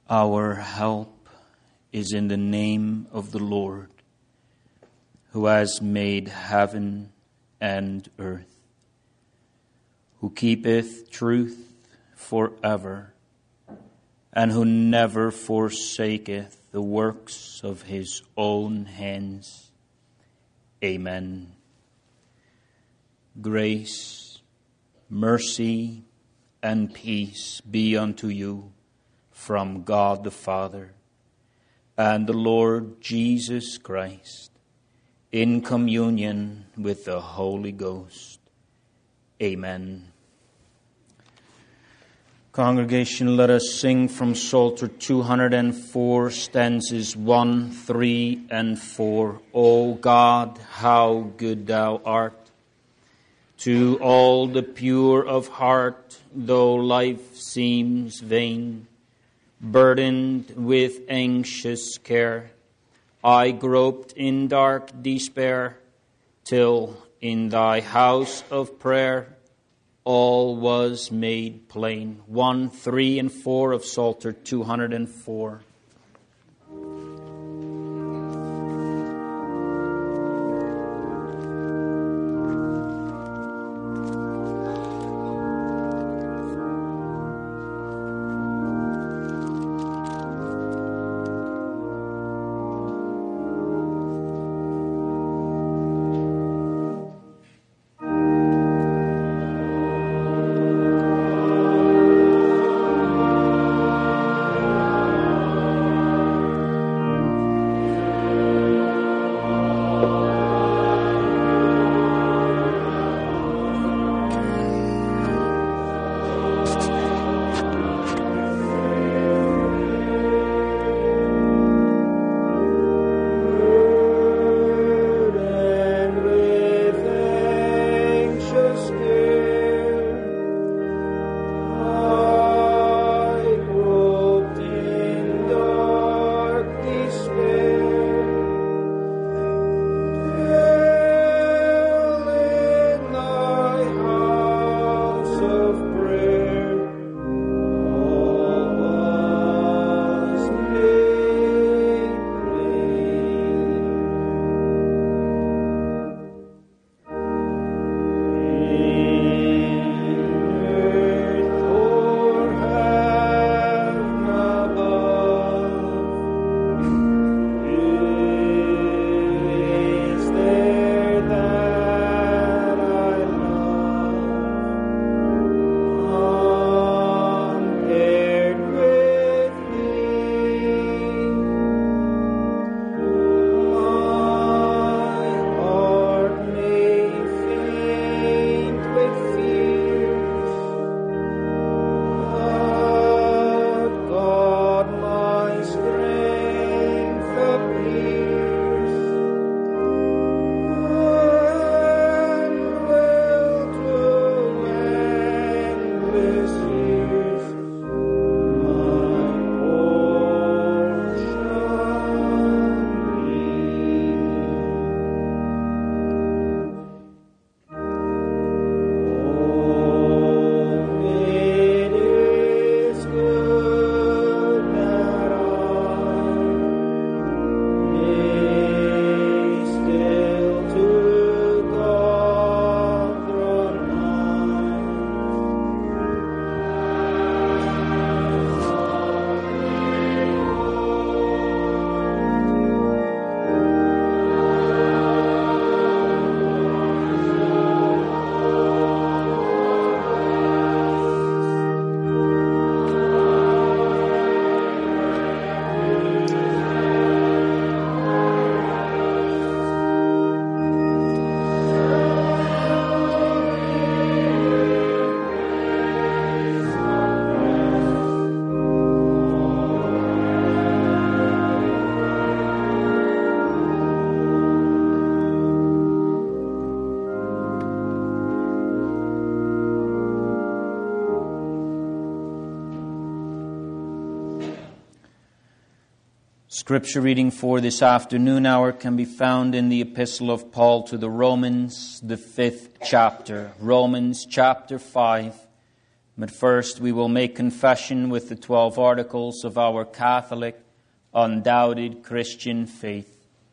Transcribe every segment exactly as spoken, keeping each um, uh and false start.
Our help is in the name of the Lord, who has made heaven and earth, who keepeth truth forever, and who never forsaketh the works of his own hands. Amen. Grace, mercy, and peace be unto you from God the Father and the Lord Jesus Christ, in communion with the Holy Ghost. Amen. Congregation, let us sing from Psalter two hundred four, stanzas one, three, and four. O God, how good thou art! To all the pure of heart, though life seems vain, burdened with anxious care, I groped in dark despair, till in thy house of prayer all was made plain. One, three, and four of Psalter two hundred four. Scripture reading for this afternoon hour can be found in the Epistle of Paul to the Romans, the fifth chapter. Romans chapter five, But first we will make confession with the twelve articles of our Catholic, undoubted Christian faith.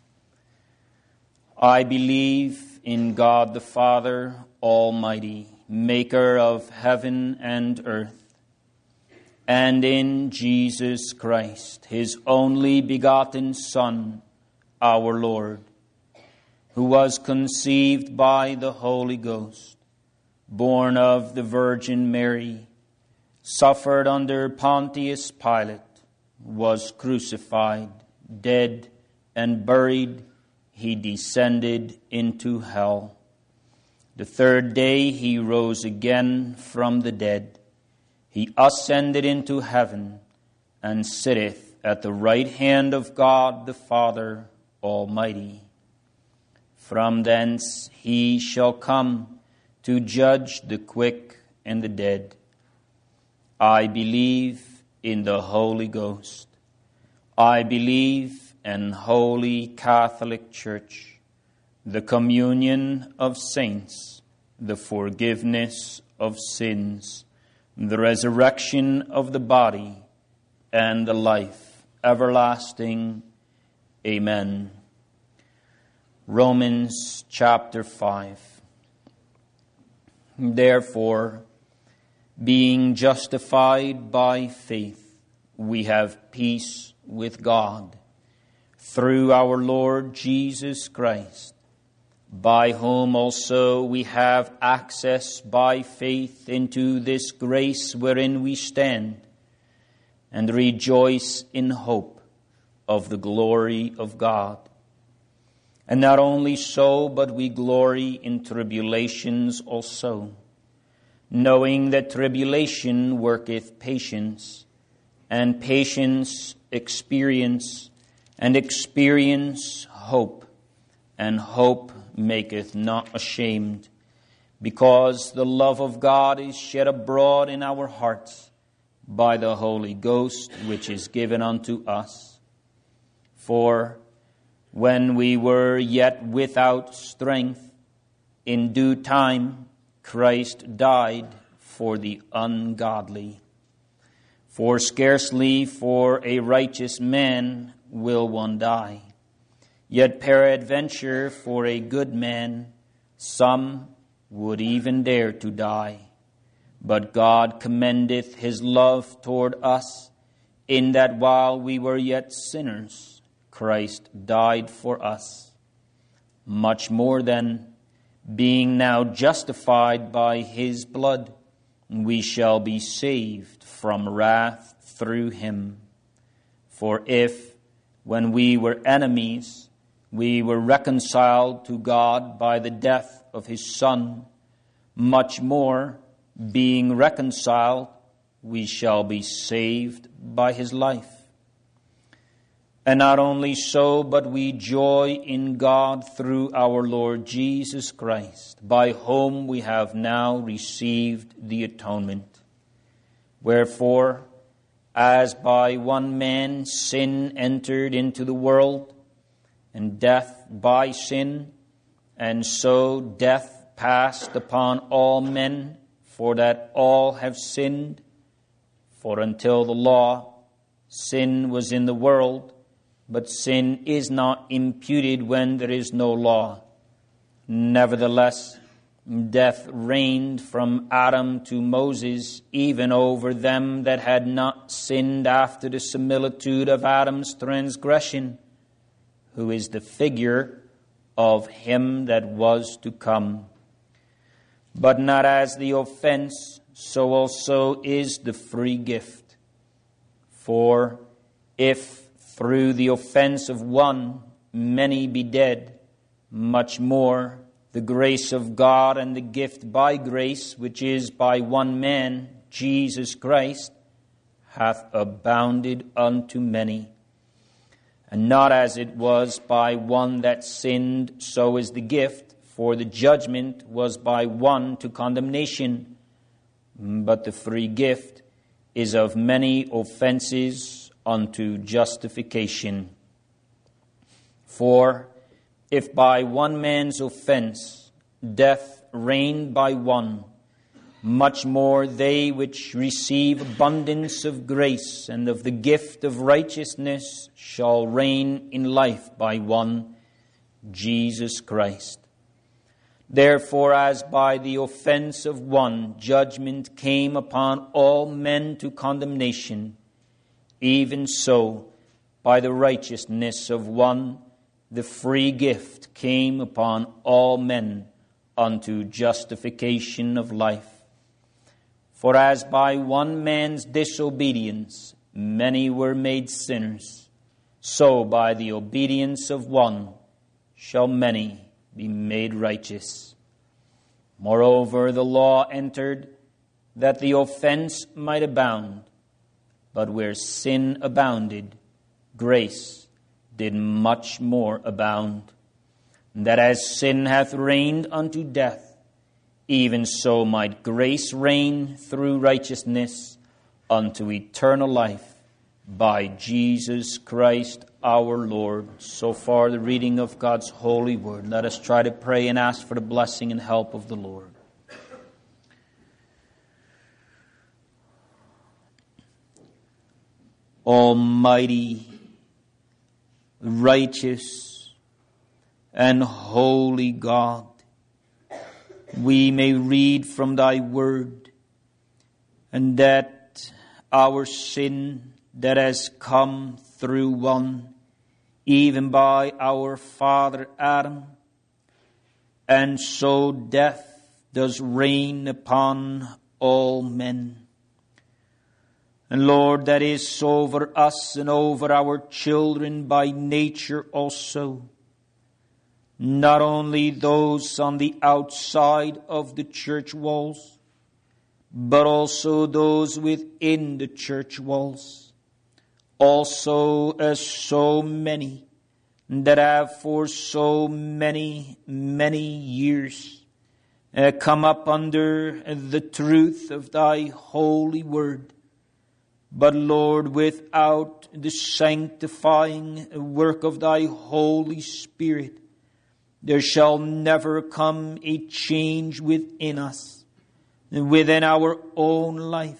I believe in God the Father Almighty, maker of heaven and earth, and in Jesus Christ, his only begotten Son, our Lord, who was conceived by the Holy Ghost, born of the Virgin Mary, suffered under Pontius Pilate, was crucified, dead, and buried. He descended into hell. The third day he rose again from the dead. He ascended into heaven and sitteth at the right hand of God the Father Almighty. From thence he shall come to judge the quick and the dead. I believe in the Holy Ghost. I believe in Holy Catholic Church, the communion of saints, the forgiveness of sins, the resurrection of the body, and the life everlasting. Amen. Romans chapter five. Therefore, being justified by faith, we have peace with God through our Lord Jesus Christ, by whom also we have access by faith into this grace wherein we stand, and rejoice in hope of the glory of God. And not only so, but we glory in tribulations also, knowing that tribulation worketh patience, and patience experience, and experience hope, and hope maketh not ashamed, because the love of God is shed abroad in our hearts by the Holy Ghost, which is given unto us. For when we were yet without strength, in due time Christ died for the ungodly. For scarcely for a righteous man will one die, yet peradventure for a good man some would even dare to die. But God commendeth his love toward us, in that while we were yet sinners, Christ died for us. Much more then, being now justified by his blood, we shall be saved from wrath through him. For if, when we were enemies, we were reconciled to God by the death of his Son, much more, being reconciled, we shall be saved by his life. And not only so, but we joy in God through our Lord Jesus Christ, by whom we have now received the atonement. Wherefore, as by one man sin entered into the world, and death by sin, and so death passed upon all men, for that all have sinned. For until the law, sin was in the world, but sin is not imputed when there is no law. Nevertheless, death reigned from Adam to Moses, even over them that had not sinned after the similitude of Adam's transgression, who is the figure of him that was to come. But not as the offense, so also is the free gift. For if through the offense of one many be dead, much more the grace of God and the gift by grace, which is by one man, Jesus Christ, hath abounded unto many. And not as it was by one that sinned, so is the gift, for the judgment was by one to condemnation, but the free gift is of many offenses unto justification. For if by one man's offense death reigned by one, much more they which receive abundance of grace and of the gift of righteousness shall reign in life by one, Jesus Christ. Therefore, as by the offense of one judgment came upon all men to condemnation, even so by the righteousness of one the free gift came upon all men unto justification of life. For as by one man's disobedience many were made sinners, so by the obedience of one shall many be made righteous. Moreover, the law entered that the offense might abound, but where sin abounded, grace did much more abound. That as sin hath reigned unto death, even so might grace reign through righteousness unto eternal life by Jesus Christ our Lord. So far the reading of God's holy word. Let us try to pray and ask for the blessing and help of the Lord. Almighty, righteous, and holy God, we may read from thy word, and that our sin that has come through one, even by our father Adam, and so death does reign upon all men. And Lord, that is over us and over our children by nature also. Not only those on the outside of the church walls, but also those within the church walls. Also as so many that have for so many, many years uh, come up under the truth of thy holy word. But Lord, without the sanctifying work of thy Holy Spirit, there shall never come a change within us, within our own life.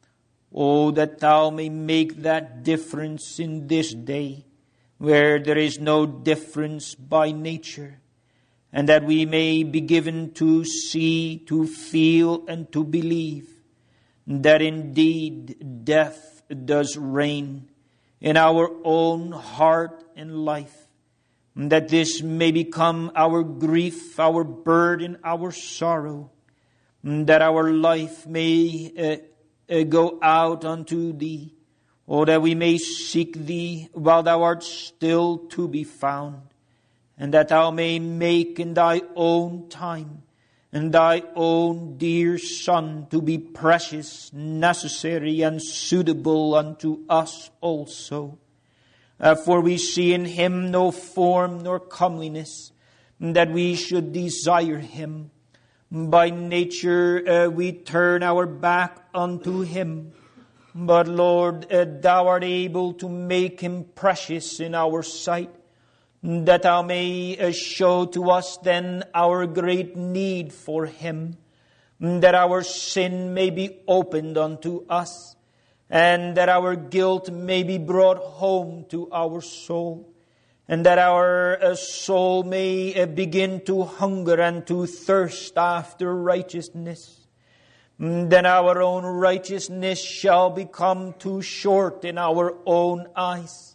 Oh, that thou may make that difference in this day, where there is no difference by nature, and that we may be given to see, to feel, and to believe that indeed death does reign in our own heart and life. That this may become our grief, our burden, our sorrow. That our life may uh, uh, go out unto thee. Or that we may seek thee while thou art still to be found. And that thou may make in thy own time and thy own dear Son to be precious, necessary, and suitable unto us also. Uh, for we see in him no form nor comeliness, that we should desire him. By nature uh, we turn our back unto him. But Lord, uh, thou art able to make him precious in our sight, that thou may uh, show to us then our great need for him, that our sin may be opened unto us, and that our guilt may be brought home to our soul, and that our uh, soul may uh, begin to hunger and to thirst after righteousness. Then our own righteousness shall become too short in our own eyes.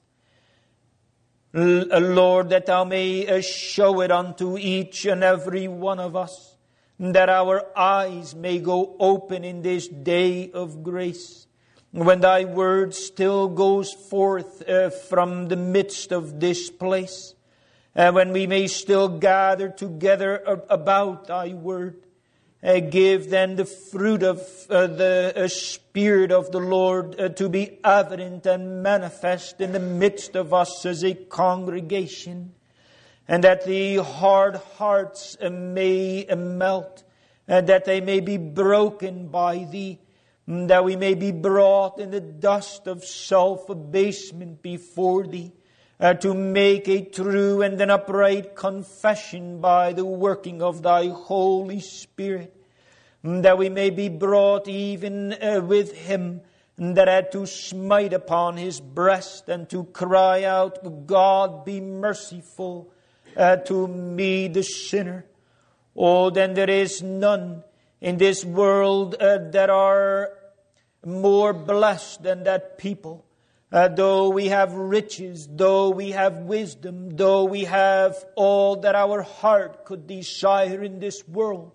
L- Lord, that thou may uh, show it unto each and every one of us, that our eyes may go open in this day of grace, when thy word still goes forth uh, from the midst of this place, and uh, when we may still gather together about thy word. Uh, give then the fruit of uh, the uh, Spirit of the Lord uh, to be evident and manifest in the midst of us as a congregation, and that the hard hearts uh, may uh, melt, and that they may be broken by thee, that we may be brought in the dust of self-abasement before thee, uh, to make a true and an upright confession by the working of thy Holy Spirit. that we may be brought even uh, with him, that had to smite upon his breast and to cry out, God, be merciful uh, to me, the sinner. Oh, then there is none in this world uh, that are more blessed than that people. Uh, though we have riches, though we have wisdom, though we have all that our heart could desire in this world,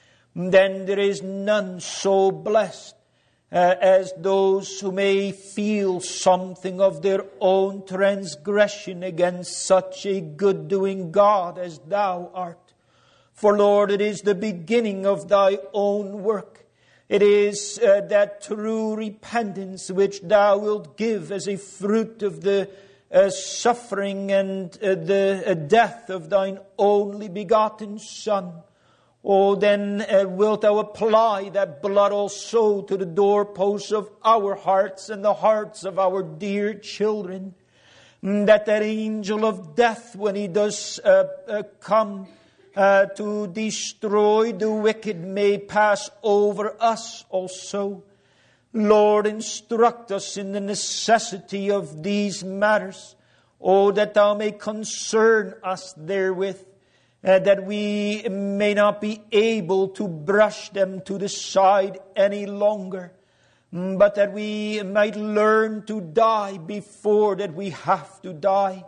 then there is none so blessed uh, as those who may feel something of their own transgression against such a good-doing God as thou art. For, Lord, it is the beginning of thy own work. It is uh, that true repentance which thou wilt give as a fruit of the uh, suffering and uh, the uh, death of thine only begotten Son. Oh, then uh, wilt thou apply that blood also to the doorposts of our hearts and the hearts of our dear children, that that angel of death, when he does uh, uh, come uh, to destroy the wicked, may pass over us also. Lord, instruct us in the necessity of these matters. Oh, that thou may concern us therewith. Uh, that we may not be able to brush them to the side any longer, but that we might learn to die before that we have to die,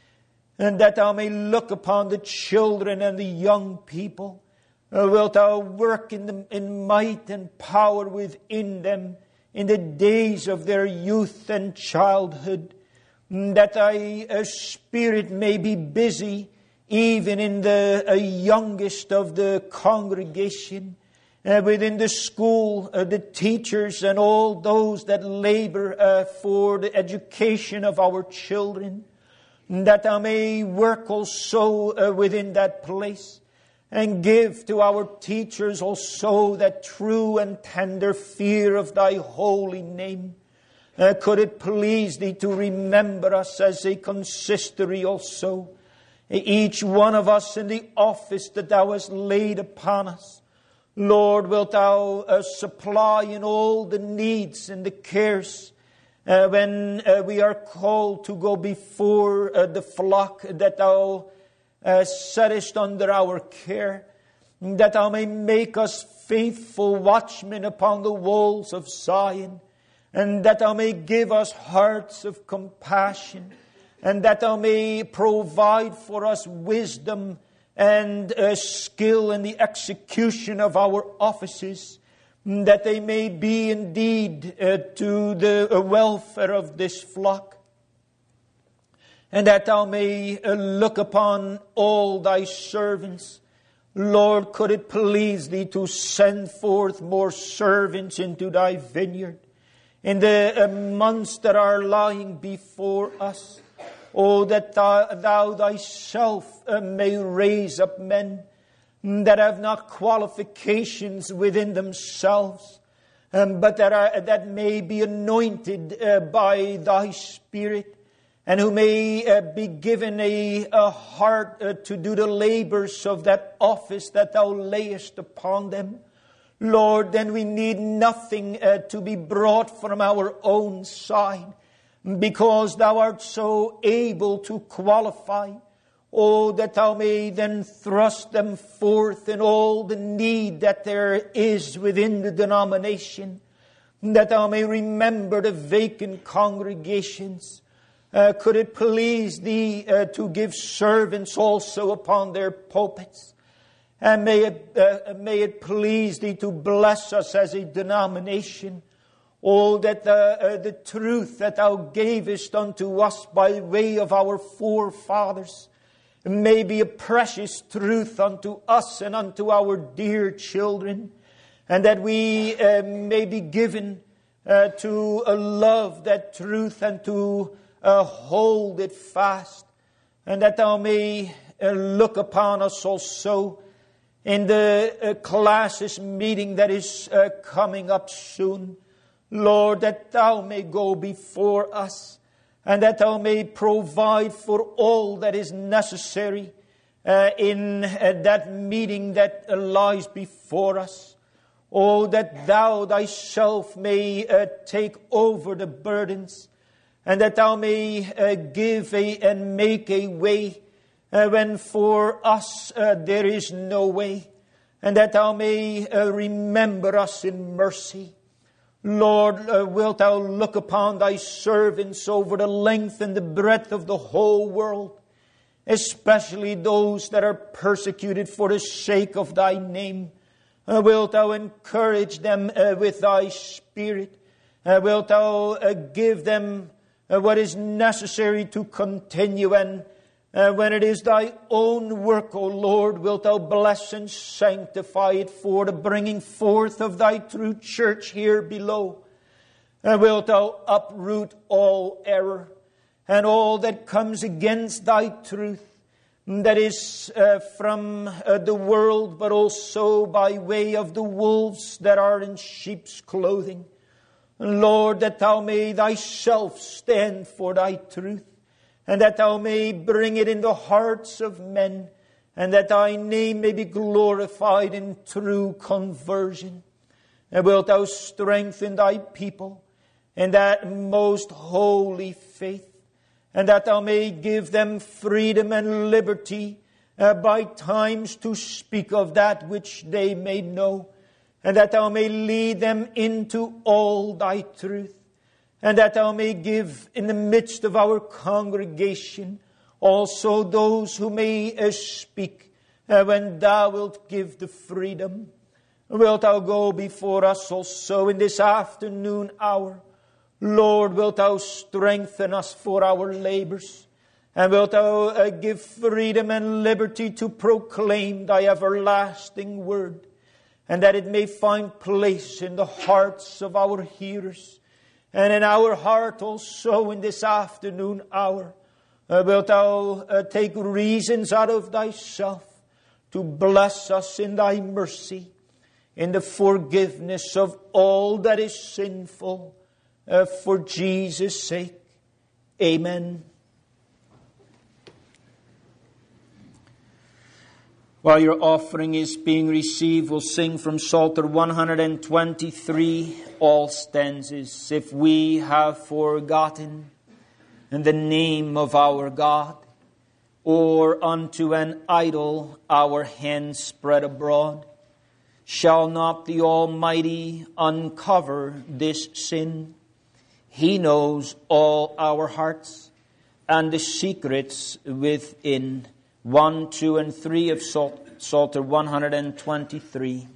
and that thou may look upon the children and the young people. Uh, wilt thou work in, the, in might and power within them in the days of their youth and childhood, that thy uh, Spirit may be busy even in the uh, youngest of the congregation, uh, within the school, uh, the teachers and all those that labor uh, for the education of our children, that thou may work also uh, within that place, and give to our teachers also that true and tender fear of thy holy name. Uh, could it please thee to remember us as a consistory also, each one of us in the office that thou hast laid upon us. Lord, wilt thou uh, supply in all the needs and the cares uh, when uh, we are called to go before uh, the flock that thou uh, settest under our care, that thou may make us faithful watchmen upon the walls of Zion, and that thou may give us hearts of compassion, and that thou may provide for us wisdom and uh, skill in the execution of our offices, that they may be indeed uh, to the uh, welfare of this flock. And that thou may uh, look upon all thy servants. Lord, could it please thee to send forth more servants into thy vineyard in the uh, months that are lying before us. Oh, that thou, thou thyself uh, may raise up men that have not qualifications within themselves, um, but that are that may be anointed uh, by thy Spirit, and who may uh, be given a, a heart uh, to do the labors of that office that thou layest upon them. Lord, then we need nothing uh, to be brought from our own side, because thou art so able to qualify. Oh, that thou may then thrust them forth in all the need that there is within the denomination, that thou may remember the vacant congregations. Uh, could it please thee uh, to give servants also upon their pulpits? And may it, uh, may it please thee to bless us as a denomination. Oh, that the, uh, the truth that thou gavest unto us by way of our forefathers may be a precious truth unto us and unto our dear children, and that we uh, may be given uh, to uh, love that truth and to uh, hold it fast, and that thou may uh, look upon us also in the uh, classes meeting that is uh, coming up soon. Lord, that thou may go before us, and that thou may provide for all that is necessary uh, in uh, that meeting that uh, lies before us. Oh, that thou thyself may uh, take over the burdens, and that thou may uh, give a, and make a way uh, when for us uh, there is no way, and that thou may uh, remember us in mercy. Lord, uh, wilt thou look upon thy servants over the length and the breadth of the whole world, especially those that are persecuted for the sake of thy name. Uh, wilt thou encourage them uh, with thy Spirit? Uh, wilt thou uh, give them uh, what is necessary to continue? And uh, when it is thy own work, O Lord, wilt thou bless and sanctify it for the bringing forth of thy true church here below? Uh, wilt thou uproot all error and all that comes against thy truth, that is uh, from uh, the world, but also by way of the wolves that are in sheep's clothing. Lord, that thou may thyself stand for thy truth, and that thou may bring it in the hearts of men, and that thy name may be glorified in true conversion. And wilt thou strengthen thy people in that most holy faith, and that thou may give them freedom and liberty uh, by times to speak of that which they may know, and that thou may lead them into all thy truth, and that thou may give in the midst of our congregation also those who may uh, speak uh, when thou wilt give the freedom. Wilt thou go before us also in this afternoon hour? Lord, wilt thou strengthen us for our labors, and wilt thou uh, give freedom and liberty to proclaim thy everlasting word, and that it may find place in the hearts of our hearers, and in our heart also in this afternoon hour. Uh, wilt thou uh, take reasons out of thyself to bless us in thy mercy, in the forgiveness of all that is sinful, Uh, for Jesus' sake. Amen. While your offering is being received, we'll sing from Psalter one twenty-three, all stanzas. If we have forgotten the name of our God, or unto an idol our hands spread abroad, shall not the Almighty uncover this sin? He knows all our hearts and the secrets within. One, two, and three of Psalter one twenty-three.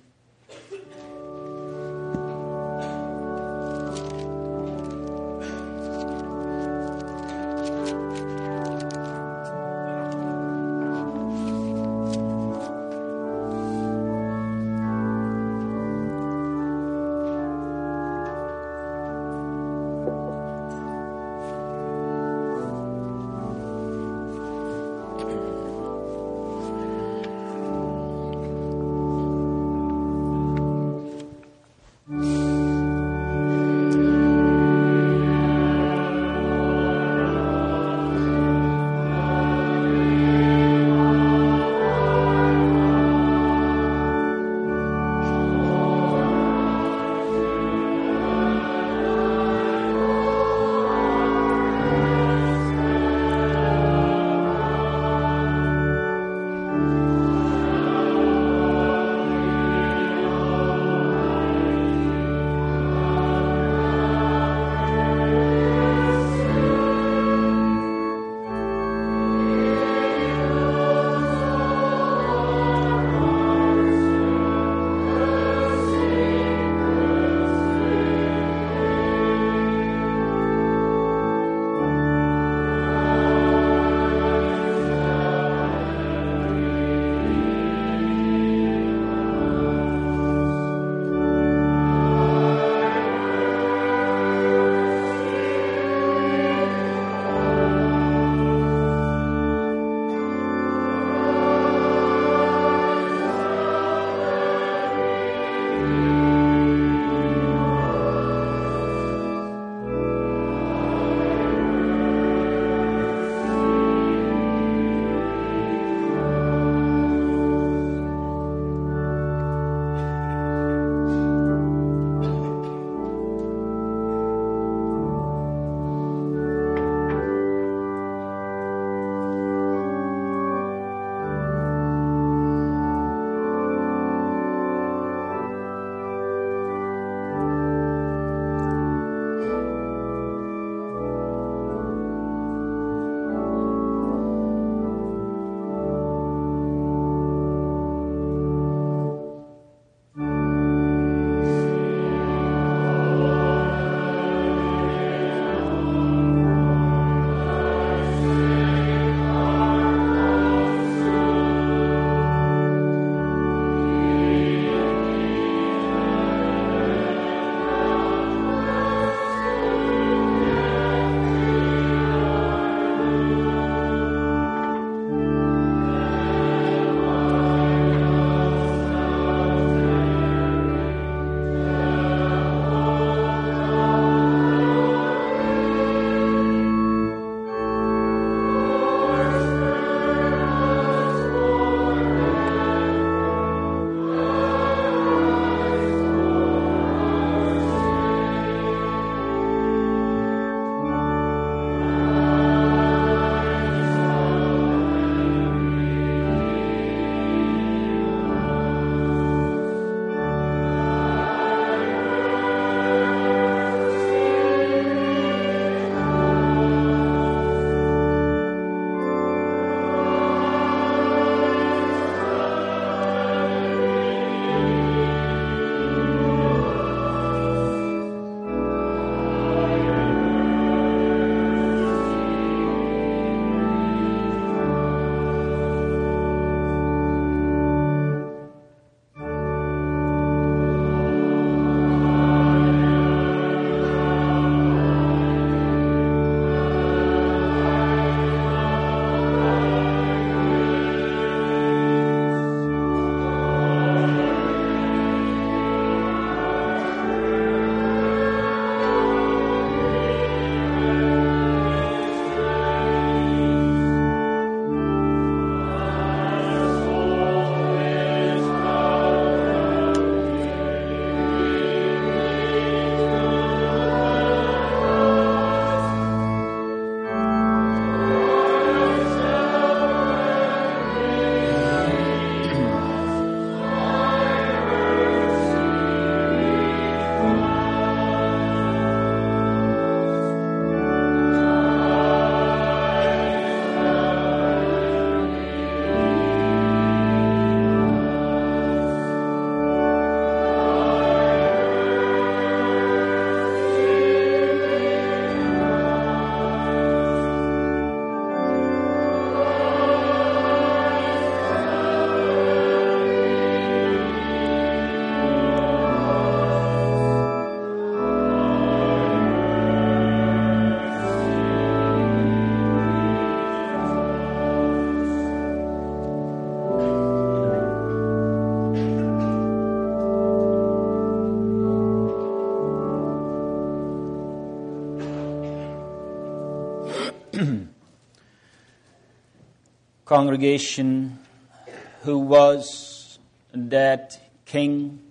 Congregation, who was that king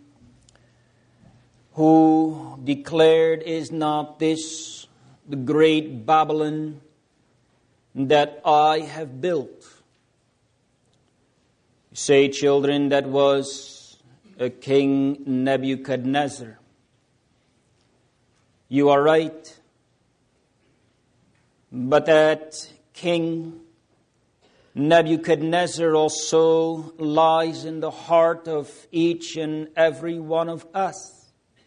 who declared, "Is not this the great Babylon that I have built?" You say, children, that was a King Nebuchadnezzar. You are right. But that King Nebuchadnezzar also lies in the heart of each and every one of us.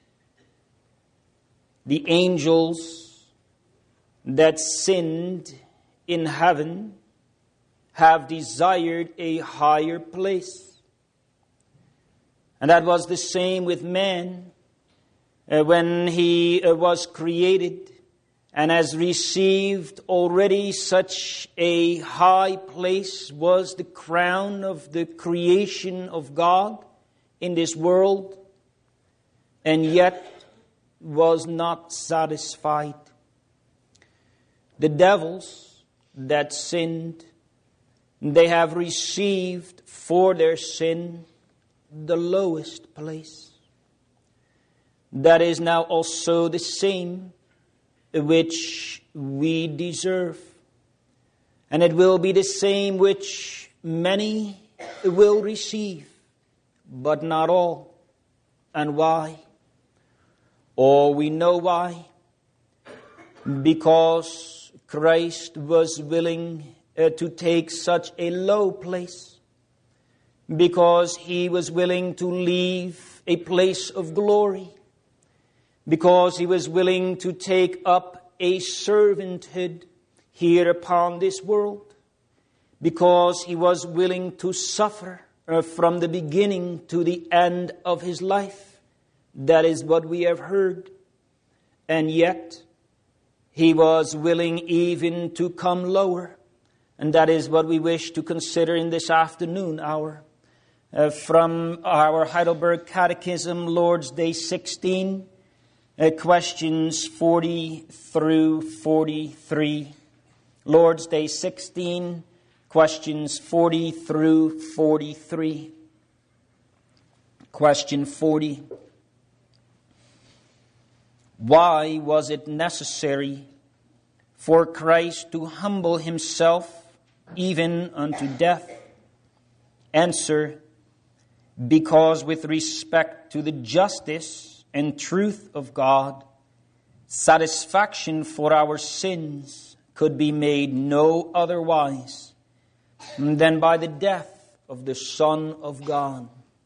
The angels that sinned in heaven have desired a higher place. And that was the same with man uh, when he uh, was created and has received already such a high place, was the crown of the creation of God in this world, and yet was not satisfied. The devils that sinned, they have received for their sin the lowest place. That is now also the same which we deserve. And it will be the same which many will receive, but not all. And why? Oh, we know why. Because Christ was willing uh, to take such a low place. Because He was willing to leave a place of glory. Because He was willing to take up a servanthood here upon this world. Because He was willing to suffer uh, from the beginning to the end of His life. That is what we have heard. And yet, He was willing even to come lower. And that is what we wish to consider in this afternoon hour. Uh, from our Heidelberg Catechism, Lord's Day sixteen, uh, questions forty through forty-three. Lord's Day sixteen, questions forty through forty-three. Question forty. Why was it necessary for Christ to humble Himself even unto death? Answer: because with respect to the justice and truth of God, satisfaction for our sins could be made no otherwise than by the death of the Son of God.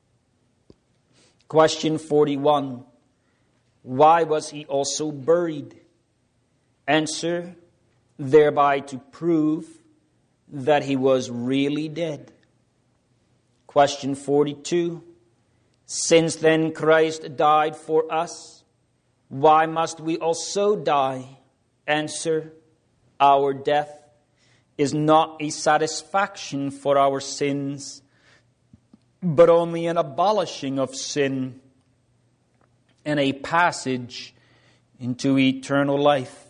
Question forty-one. Why was He also buried? Answer: thereby to prove that He was really dead. Question forty-two. Since then Christ died for us, why must we also die? Answer: our death is not a satisfaction for our sins, but only an abolishing of sin and a passage into eternal life.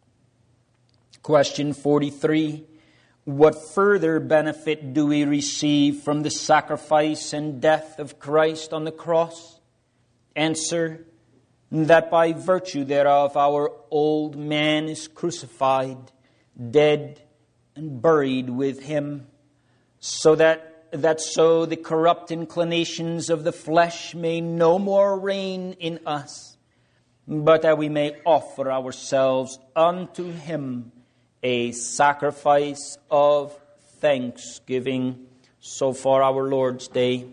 Question forty-three. What further benefit do we receive from the sacrifice and death of Christ on the cross? Answer: that by virtue thereof our old man is crucified, dead, and buried with Him, so that, that so the corrupt inclinations of the flesh may no more reign in us, but that we may offer ourselves unto Him a sacrifice of thanksgiving. So for our Lord's Day,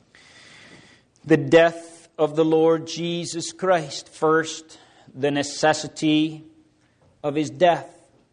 the death of the Lord Jesus Christ. First, the necessity of His death.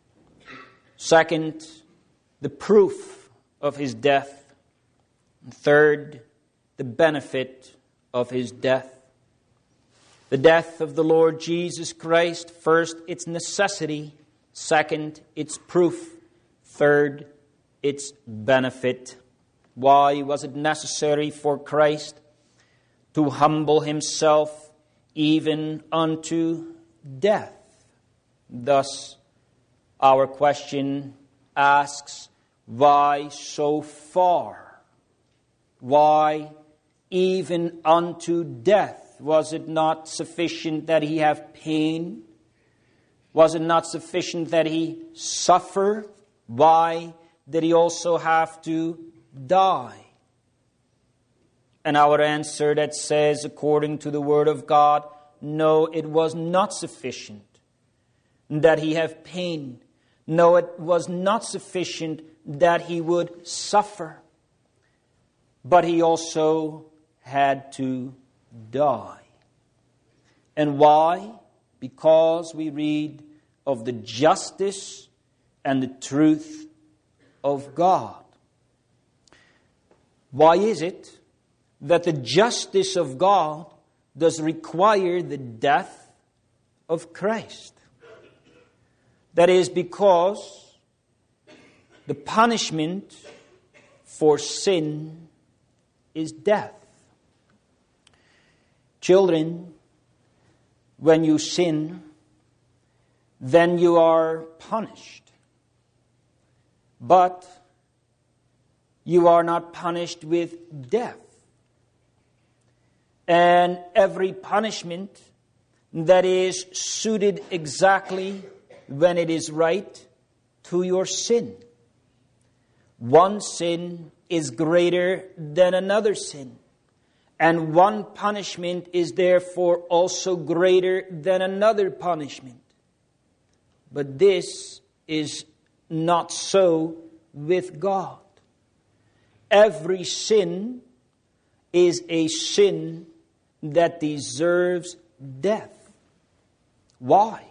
Second, the proof of His death. And third, the benefit of His death. The death of the Lord Jesus Christ. First, its necessity. Second, its proof. Third, its benefit. Why was it necessary for Christ to humble Himself even unto death? Thus, Our question asks, why so far? Why even unto death? Was it not sufficient that he have pain? Was it not sufficient that he suffer? Why did he also have to die? And our answer that says, according to the Word of God, no, it was not sufficient that he have pain. No, it was not sufficient that he would suffer. But he also had to die. And why? Because we read of the justice and the truth of God. Why is it that the justice of God does require the death of Christ? That is because the punishment for sin is death. Children, when you sin, then you are punished. But you are not punished with death. And every punishment that is suited exactly when it is right to your sin. One sin is greater than another sin. And one punishment is therefore also greater than another punishment. But this is not so with God. Every sin is a sin that deserves death. Why?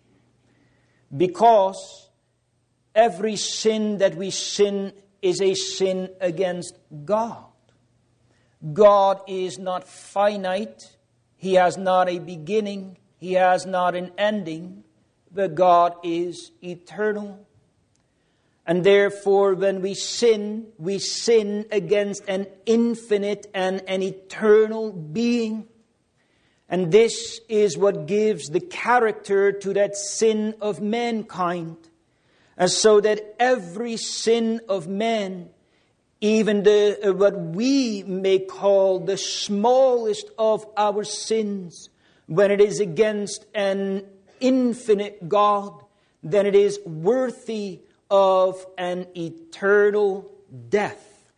Because every sin that we sin is a sin against God. God is not finite. He has not a beginning. He has not an ending. But God is eternal. And therefore, when we sin, we sin against an infinite and an eternal being. And this is what gives the character to that sin of mankind. And so that every sin of man, even the uh, what we may call the smallest of our sins, when it is against an infinite God, then it is worthy of an eternal death.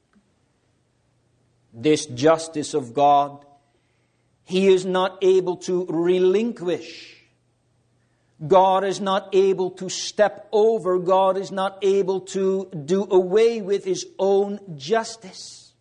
This justice of God, He is not able to relinquish. God is not able to step over. God is not able to do away with His own justice.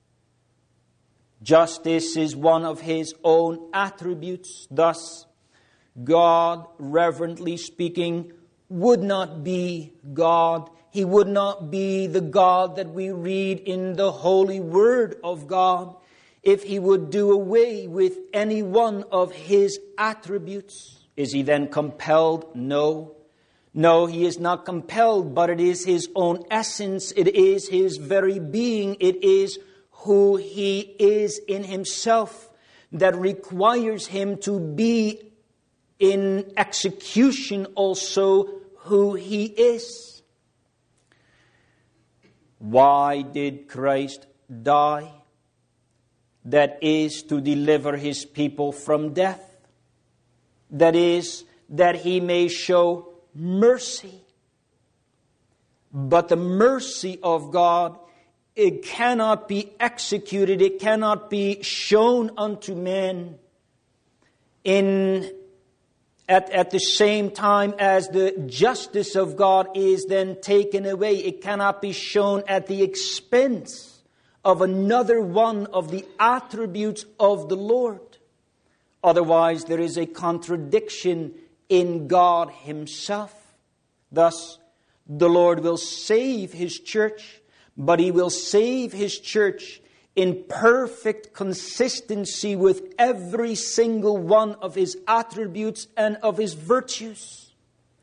Justice is one of His own attributes. Thus, God, reverently speaking, would not be God. He would not be the God that we read in the holy word of God if He would do away with any one of His attributes. Is He then compelled? No. No, He is not compelled, but it is His own essence. It is His very being. It is who He is in Himself that requires Him to be in execution also who He is. Why did Christ die? That is to deliver His people from death. That is, that He may show mercy. But the mercy of God, it cannot be executed, it cannot be shown unto man in At, at the same time as the justice of God is then taken away. It cannot be shown at the expense of another one of the attributes of the Lord. Otherwise, there is a contradiction in God Himself. Thus, the Lord will save His church, but He will save His church in perfect consistency with every single one of His attributes and of His virtues.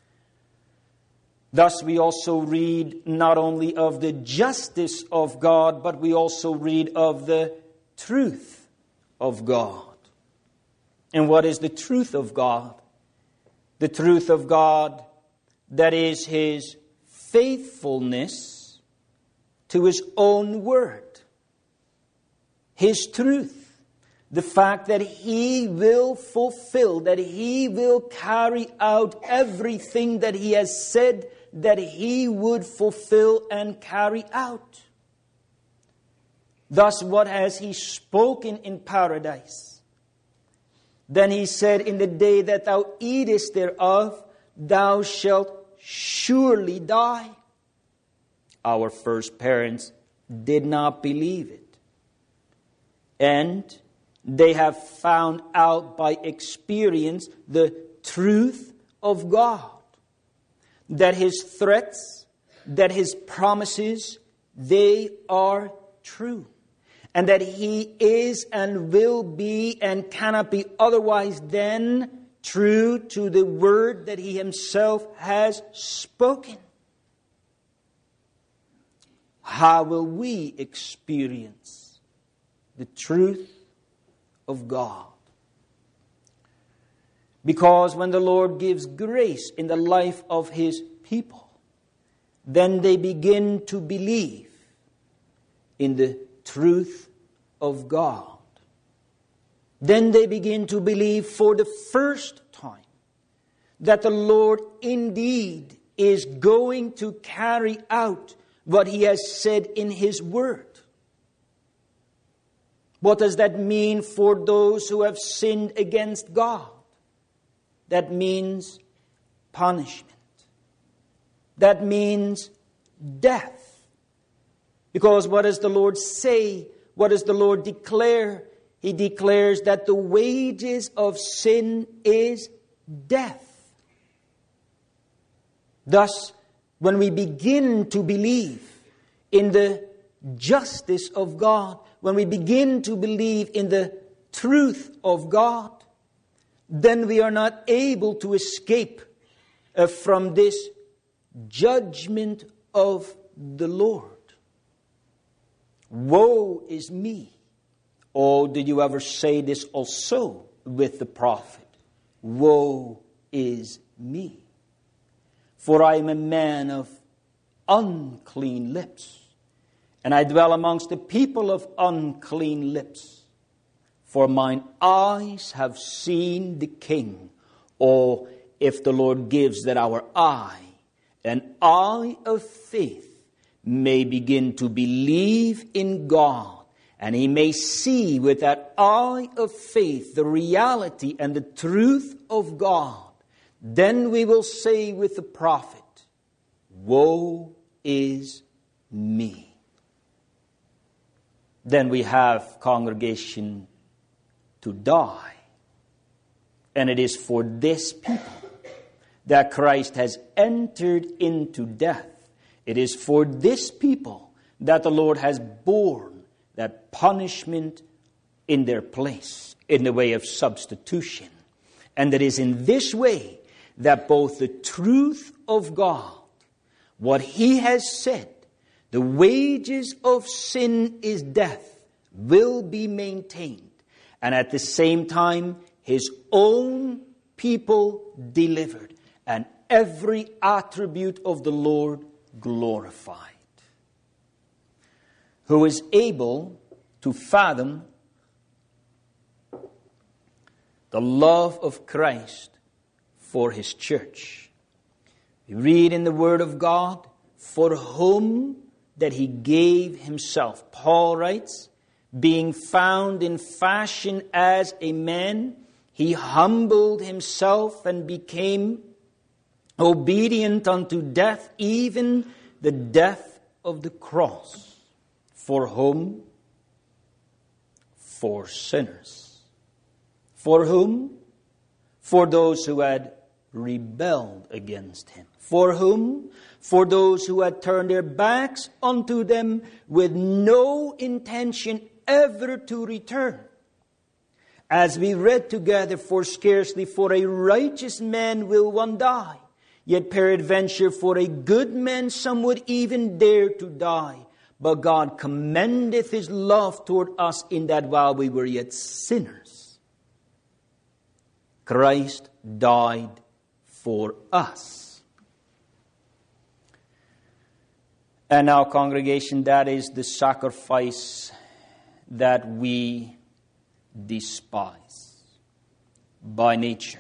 Thus we also read not only of the justice of God, but we also read of the truth of God. And what is the truth of God? The truth of God that is His faithfulness to His own word, His truth, the fact that He will fulfill, that He will carry out everything that He has said that He would fulfill and carry out. Thus, what has He spoken in paradise? Then He said, in the day that thou eatest thereof, thou shalt surely die. Our first parents did not believe it. And they have found out by experience the truth of God. That His threats, that His promises, they are true. And that He is and will be and cannot be otherwise than true to the word that He Himself has spoken. How will we experience the truth of God? Because when the Lord gives grace in the life of His people, then they begin to believe in the truth of God. Then they begin to believe for the first time that the Lord indeed is going to carry out what He has said in His word. What does that mean for those who have sinned against God? That means punishment. That means death. Because what does the Lord say? What does the Lord declare? He declares that the wages of sin is death. Thus, when we begin to believe in the justice of God, when we begin to believe in the truth of God, then we are not able to escape uh, from this judgment of the Lord. Woe is me. Oh, did you ever say this also with the prophet? Woe is me. For I am a man of unclean lips, and I dwell amongst the people of unclean lips. For mine eyes have seen the King. Or if the Lord gives that our eye, an eye of faith, may begin to believe in God, and he may see with that eye of faith the reality and the truth of God, then we will say with the prophet, woe is me. Then we have, congregation, to die. And it is for this people that Christ has entered into death. It is for this people that the Lord has borne that punishment in their place, in the way of substitution. And it is in this way that both the truth of God, what He has said, the wages of sin is death, will be maintained. And at the same time, His own people delivered, and every attribute of the Lord glorified. Who is able to fathom the love of Christ for His church? We read in the Word of God, for whom that He gave Himself. Paul writes, being found in fashion as a man, He humbled Himself and became obedient unto death, even the death of the cross. For whom? For sinners. For whom? For those who had rebelled against Him. For whom? For those who had turned their backs unto them with no intention ever to return. As we read together, for scarcely for a righteous man will one die, yet peradventure for a good man some would even dare to die. But God commendeth His love toward us in that while we were yet sinners, Christ died for us. And now, congregation, that is the sacrifice that we despise by nature.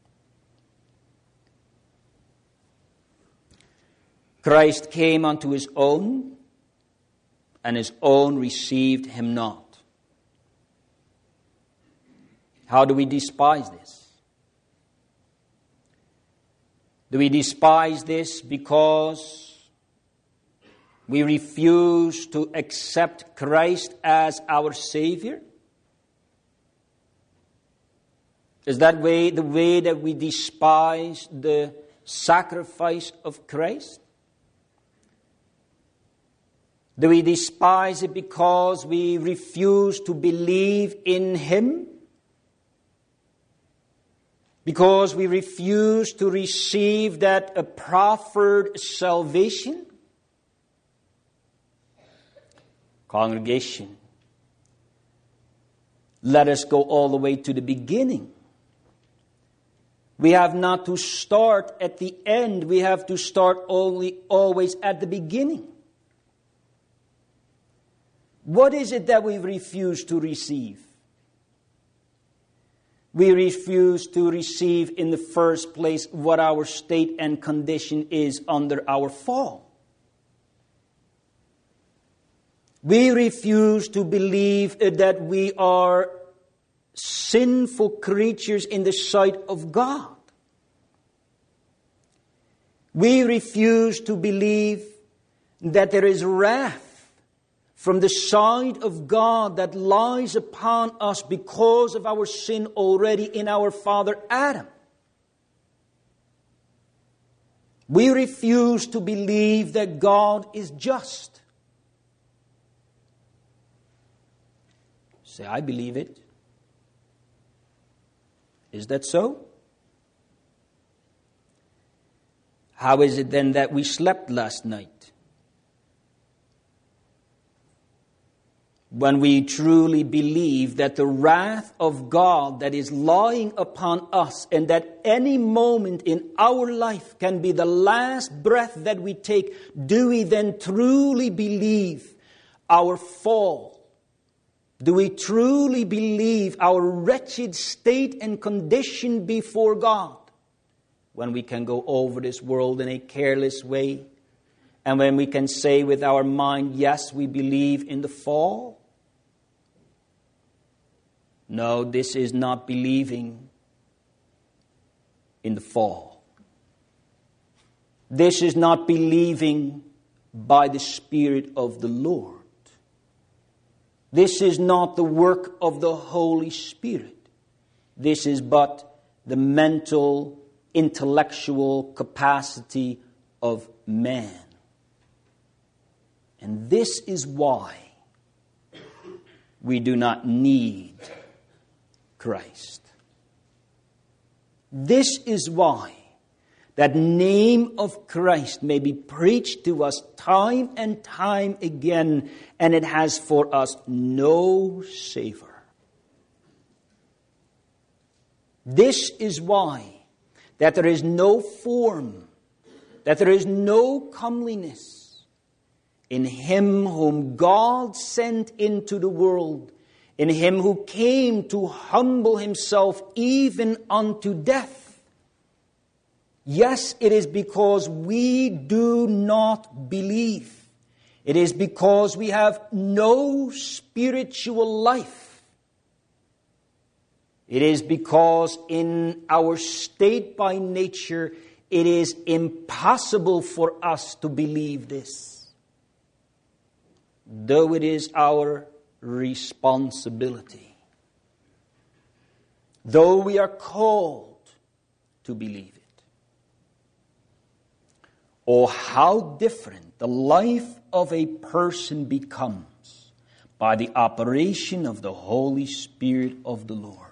Christ came unto his own, and his own received him not. How do we despise this? Do we despise this because we refuse to accept Christ as our Savior? Is that way the way that we despise the sacrifice of Christ? Do we despise it because we refuse to believe in him? Because we refuse to receive that uh, proffered salvation? Congregation, let us go all the way to the beginning. We have not to start at the end. We have to start only always at the beginning. What is it that we refuse to receive? We refuse to receive in the first place what our state and condition is under our fall. We refuse to believe that we are sinful creatures in the sight of God. We refuse to believe that there is wrath from the side of God that lies upon us because of our sin already in our father Adam. We refuse to believe that God is just. Say, I believe it. Is that so? How is it then that we slept last night? When we truly believe that the wrath of God that is lying upon us and that any moment in our life can be the last breath that we take, do we then truly believe our fall? Do we truly believe our wretched state and condition before God when we can go over this world in a careless way? And when we can say with our mind, yes, we believe in the fall? No, this is not believing in the fall. This is not believing by the Spirit of the Lord. This is not the work of the Holy Spirit. This is but the mental, intellectual capacity of man. And this is why we do not need Christ. This is why that name of Christ may be preached to us time and time again, and it has for us no savor. This is why that there is no form, that there is no comeliness in him whom God sent into the world, in him who came to humble himself even unto death. Yes, it is because we do not believe. It is because we have no spiritual life. It is because in our state by nature, it is impossible for us to believe this, though it is our responsibility, though we are called to believe it. Oh, how different the life of a person becomes by the operation of the Holy Spirit of the Lord.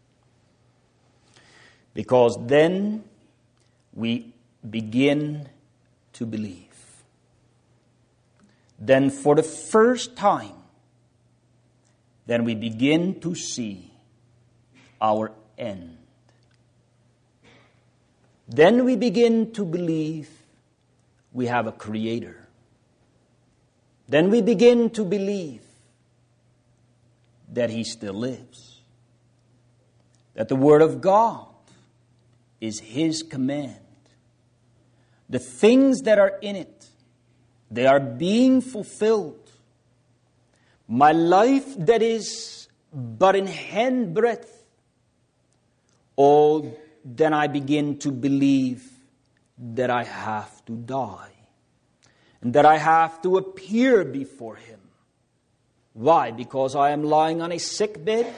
Because then we begin to believe. Then for the first time, then we begin to see our end. Then we begin to believe we have a Creator. then we begin to believe that He still lives. That the Word of God is His command. The things that are in it, they are being fulfilled. My life that is but in handbreadth, oh, then I begin to believe that I have to die. And that I have to appear before Him. Why? Because I am lying on a sick bed?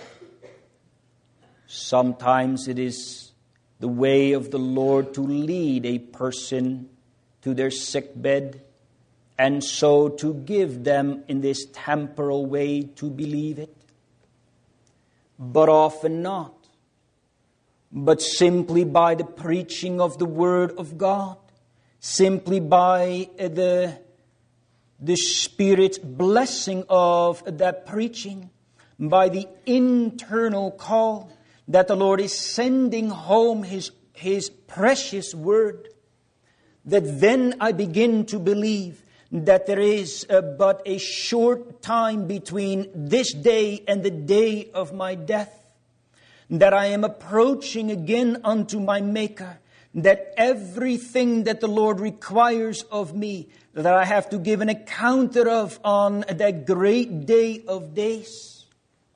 Sometimes it is the way of the Lord to lead a person to their sick bed, and so to give them in this temporal way to believe it. But often not. But simply by the preaching of the Word of God, simply by the, the Spirit's blessing of that preaching, by the internal call that the Lord is sending home His, His precious Word, that then I begin to believe that there is uh, but a short time between this day and the day of my death, that I am approaching again unto my Maker, that everything that the Lord requires of me, that I have to give an account thereof on that great day of days.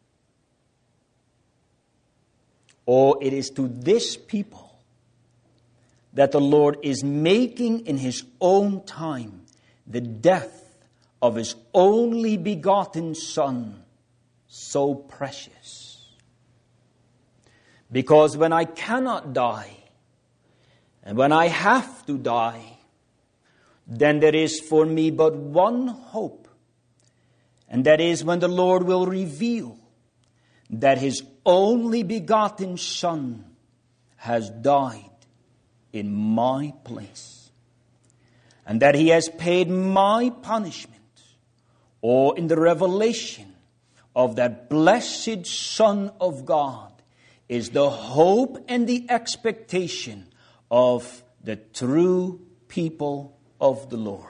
Oh, it is to this people that the Lord is making in His own time the death of His only begotten Son so precious. Because when I cannot die, and when I have to die, then there is for me but one hope. And that is when the Lord will reveal that His only begotten Son has died in my place. And that He has paid my punishment. Or in the revelation of that blessed Son of God is the hope and the expectation of the true people of the Lord.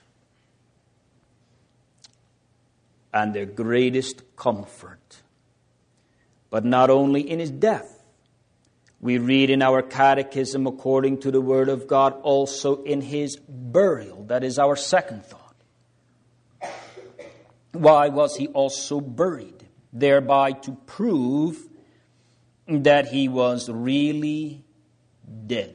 And their greatest comfort. But not only in His death. We read in our catechism, according to the Word of God, also in His burial. That is our second thought. Why was He also buried? Thereby to prove that He was really dead.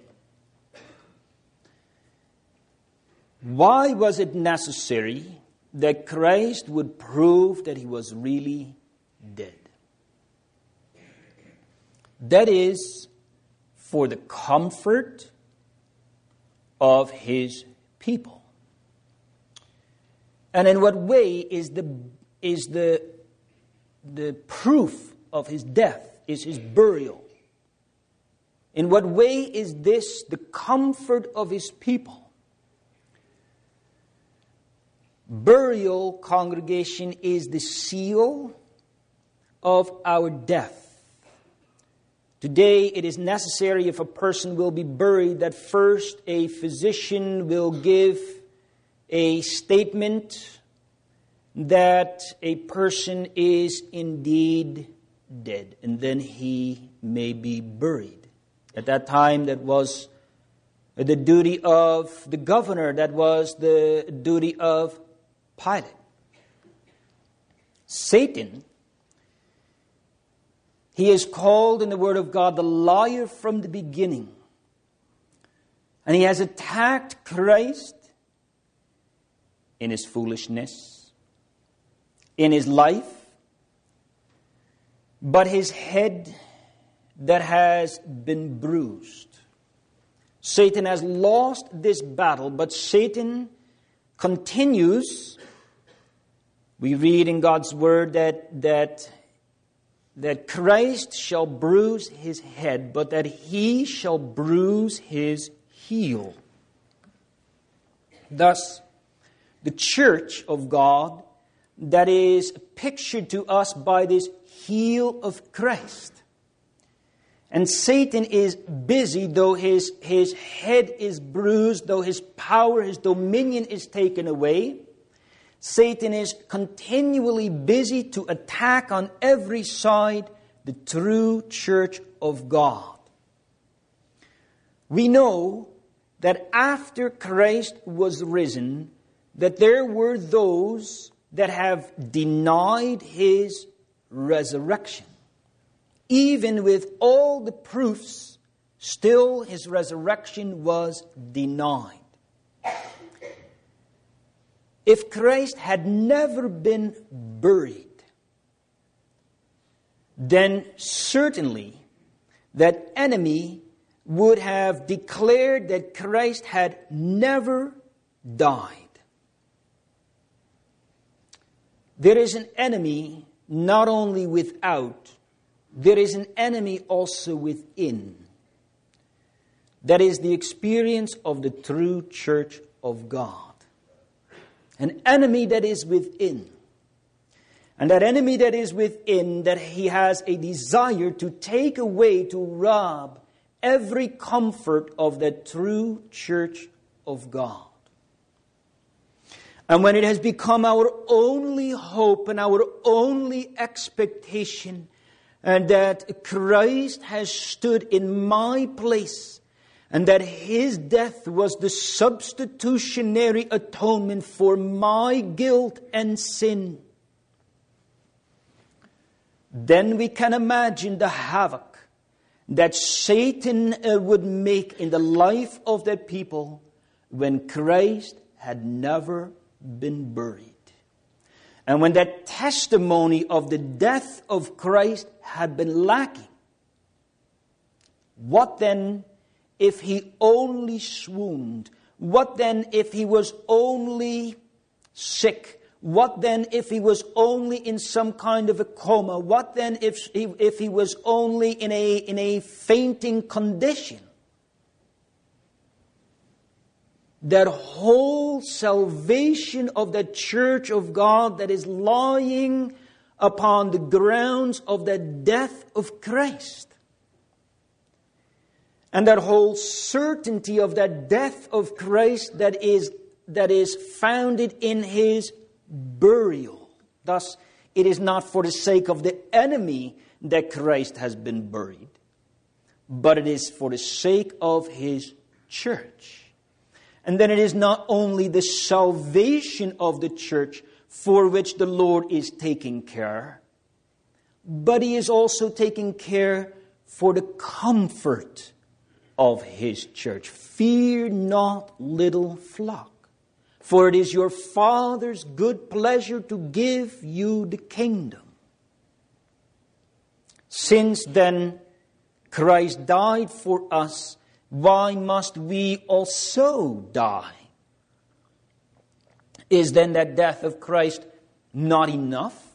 Why was it necessary that Christ would prove that He was really dead? That is for the comfort of His people. And in what way is the is the the proof of His death, is His burial? In what way is this the comfort of His people? Burial, congregation, is the seal of our death. Today, it is necessary, if a person will be buried, that first a physician will give a statement that a person is indeed dead, and then he may be buried. At that time, that was the duty of the governor, that was the duty of Pilate. Satan, he is called in the Word of God the liar from the beginning. And he has attacked Christ in his foolishness, in his life, but his head that has been bruised. Satan has lost this battle, but Satan continues. We read in God's Word that that that Christ shall bruise his head, but that he shall bruise his heel. Thus, the church of God that is pictured to us by this heel of Christ. And Satan is busy, though his, his head is bruised, though his power, his dominion is taken away. Satan is continually busy to attack on every side the true church of God. We know that after Christ was risen, that there were those that have denied his resurrection. Even with all the proofs, still his resurrection was denied. If Christ had never been buried, then certainly that enemy would have declared that Christ had never died. There is an enemy not only without, there is an enemy also within. That is the experience of the true church of God. An enemy that is within. And that enemy that is within, that he has a desire to take away, to rob every comfort of the true church of God. And when it has become our only hope and our only expectation, and that Christ has stood in my place, and that his death was the substitutionary atonement for my guilt and sin, then we can imagine the havoc that Satan uh, would make in the life of the people when Christ had never been buried. And when that testimony of the death of Christ had been lacking, what then if he only swooned? What then if he was only sick? What then if he was only in some kind of a coma? What then if he, if he was only in a, in a fainting condition? That whole salvation of the church of God that is lying upon the grounds of the death of Christ. And that whole certainty of that death of Christ that is, that is founded in his burial. Thus, it is not for the sake of the enemy that Christ has been buried, but it is for the sake of his church. And then it is not only the salvation of the church for which the Lord is taking care, but he is also taking care for the comfort of his church. Fear not, little flock, for it is your Father's good pleasure to give you the kingdom. Since then Christ died for us, why must we also die? Is then that death of Christ not enough?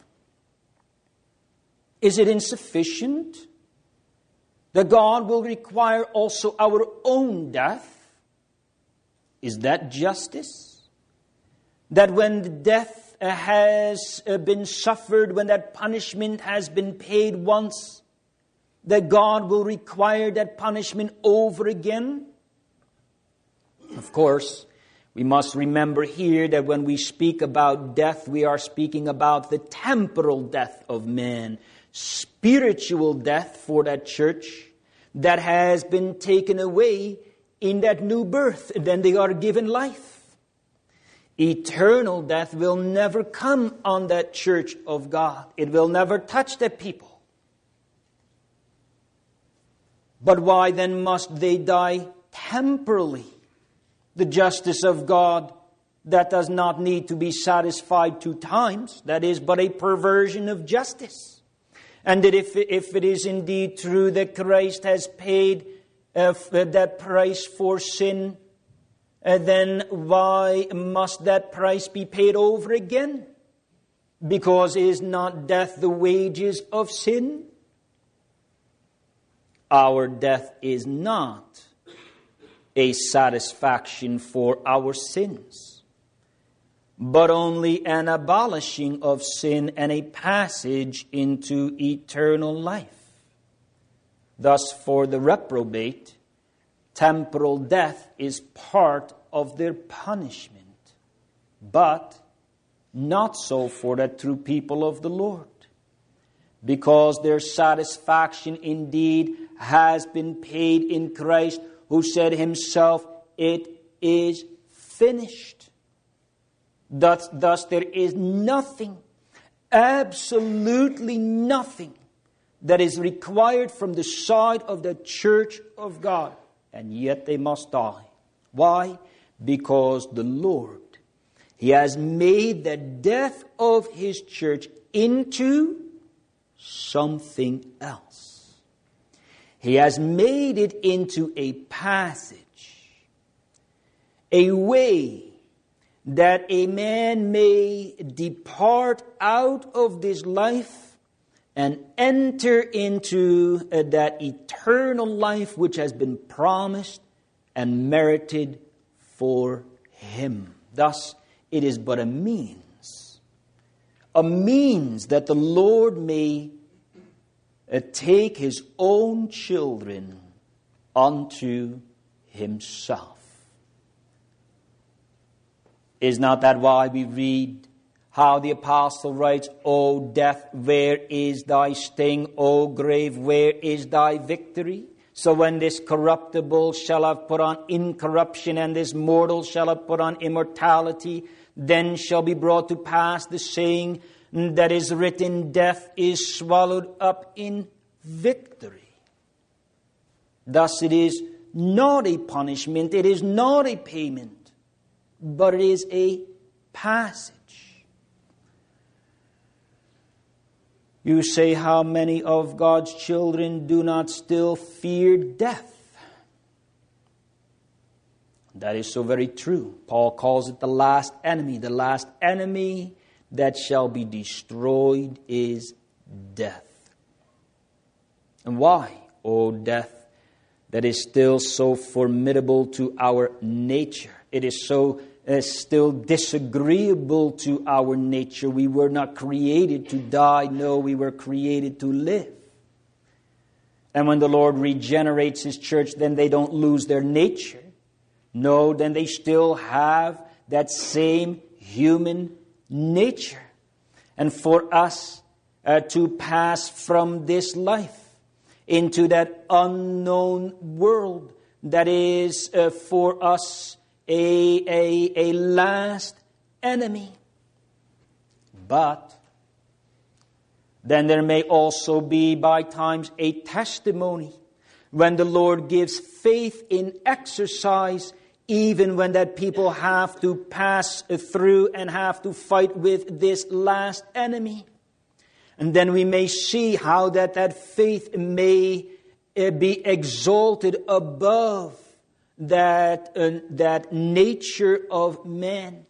Is it insufficient that God will require also our own death? Is that justice? That when the death has been suffered, when that punishment has been paid once, that God will require that punishment over again? Of course, we must remember here that when we speak about death, we are speaking about the temporal death of man. Spiritual death for that church that has been taken away in that new birth. And then they are given life. Eternal death will never come on that church of God. It will never touch the people. But why then must they die temporally? The justice of God, that does not need to be satisfied two times. That is but a perversion of justice. And that if, if it is indeed true that Christ has paid uh, that price for sin, uh, then why must that price be paid over again? Because is not death the wages of sin? Our death is not a satisfaction for our sins, but only an abolishing of sin and a passage into eternal life. Thus, for the reprobate, temporal death is part of their punishment. But Not so for the true people of the Lord, because their satisfaction indeed has been paid in Christ, who said himself, "It is finished." Thus, thus there is nothing, absolutely nothing, that is required from the side of the church of God. And yet they must die. Why? Because the Lord, He has made the death of His church into something else. He has made it into a passage, a way that a man may depart out of this life and enter into uh, that eternal life which has been promised and merited for him. Thus, it is but a means, a means that the Lord may uh, take His own children unto Himself. Is not that why we read how the apostle writes, "O death, where is thy sting? O grave, where is thy victory? So when this corruptible shall have put on incorruption, and this mortal shall have put on immortality, then shall be brought to pass the saying that is written, death is swallowed up in victory." Thus it is not a punishment, it is not a payment, but it is a passage. You say, how many of God's children do not still fear death? That is so very true. Paul calls it the last enemy. The last enemy that shall be destroyed is death. And why, O death, that is still so formidable to our nature? It is so uh, still disagreeable to our nature. We were not created to die. No, we were created to live. And when the Lord regenerates His church, then they don't lose their nature. No, then they still have that same human nature. And for us uh, to pass from this life into that unknown world that is uh, for us a, a, a last enemy. But then there may also be by times a testimony when the Lord gives faith in exercise, even when that people have to pass through and have to fight with this last enemy. And then we may see how that, that faith may uh, be exalted above that, uh, that nature of man.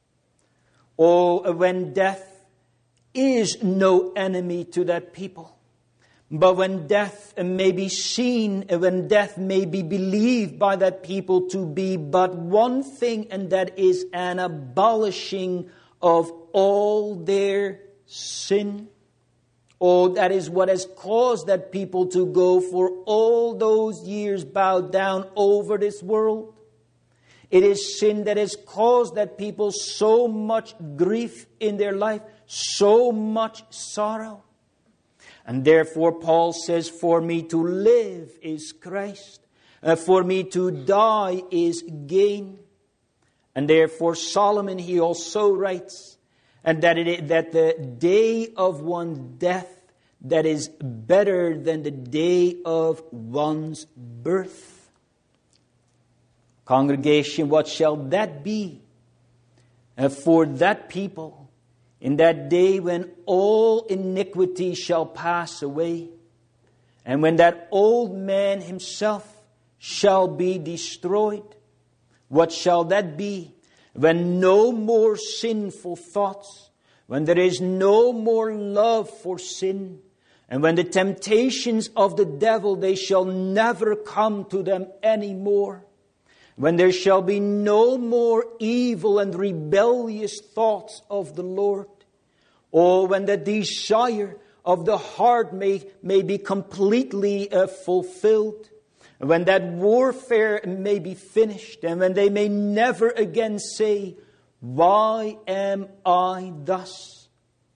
Or when death is no enemy to that people. But when death may be seen, when death may be believed by that people to be but one thing, and that is an abolishing of all their sin. Oh, that is what has caused that people to go for all those years bowed down over this world. It is sin that has caused that people so much grief in their life, so much sorrow. And therefore Paul says, for me to live is Christ. Uh, for me to die is gain. And therefore Solomon, he also writes, and that it that the day of one's death, that is better than the day of one's birth. Congregation, what shall that be uh, for that people in that day when all iniquity shall pass away, and when that old man himself shall be destroyed? What shall that be? When no more sinful thoughts, when there is no more love for sin, and when the temptations of the devil, they shall never come to them anymore. When there shall be no more evil and rebellious thoughts of the Lord. Or when the desire of the heart may, may be completely uh, fulfilled. When that warfare may be finished, and when they may never again say, Why am I thus?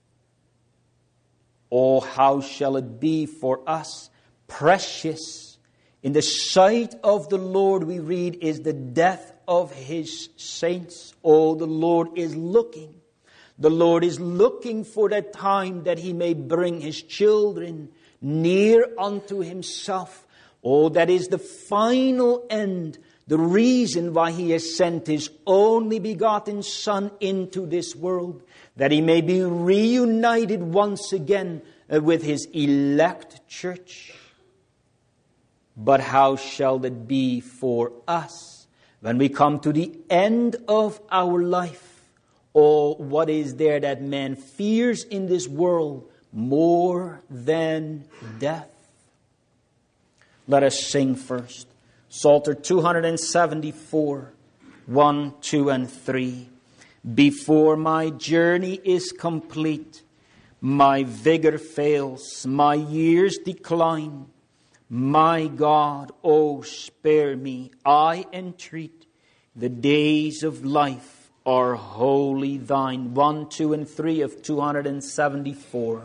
Oh, how shall it be for us precious in the sight of the Lord, we read, is the death of his saints. Oh, the Lord is looking. The Lord is looking for that time that he may bring his children near unto himself. Oh, that is the final end, the reason why he has sent his only begotten Son into this world, that he may be reunited once again with his elect church. But how shall it be for us when we come to the end of our life? Oh, what is there that man fears in this world more than death? Let us sing first. Psalter two seventy-four, one, two, and three. Before my journey is complete, my vigor fails, my years decline. My God, oh, spare me, I entreat. The days of life are wholly thine. One, two, and three of two seventy-four.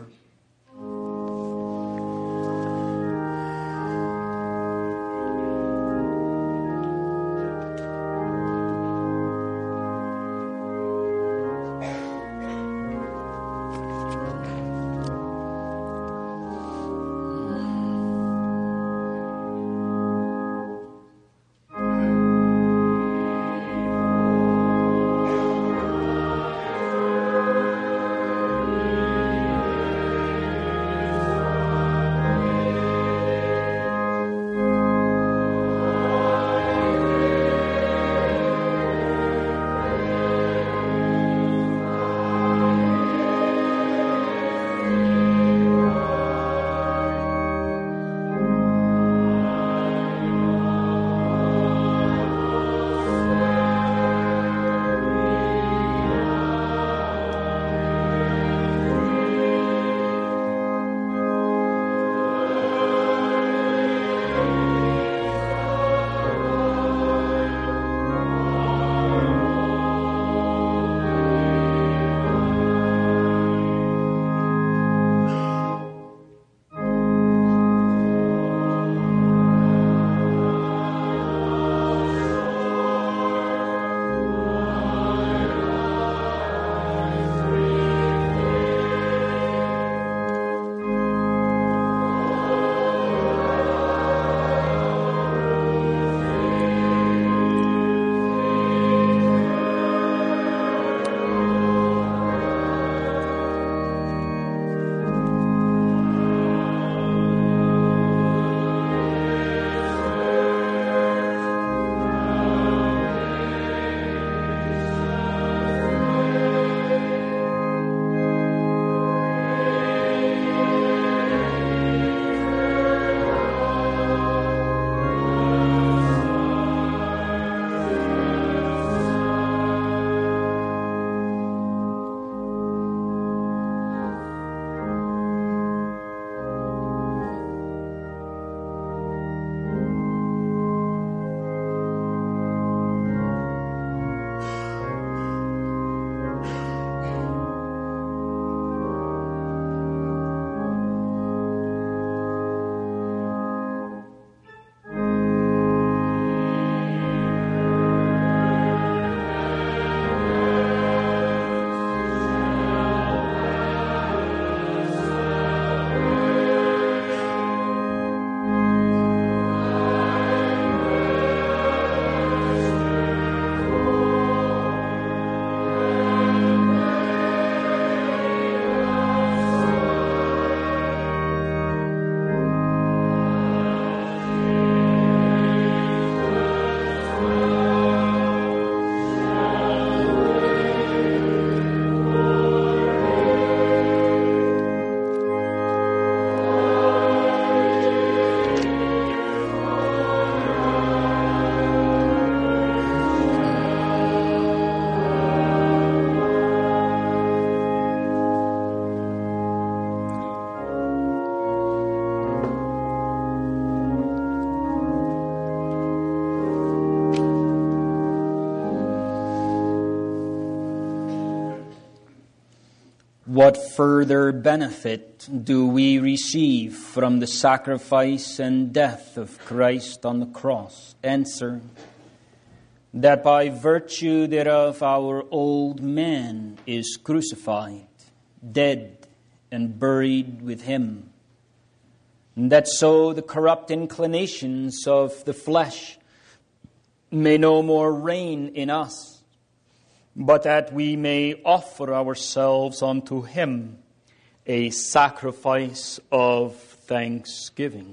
What further benefit do we receive from the sacrifice and death of Christ on the cross? Answer: that by virtue thereof our old man is crucified, dead, and buried with him, and that so the corrupt inclinations of the flesh may no more reign in us, but that we may offer ourselves unto him a sacrifice of thanksgiving.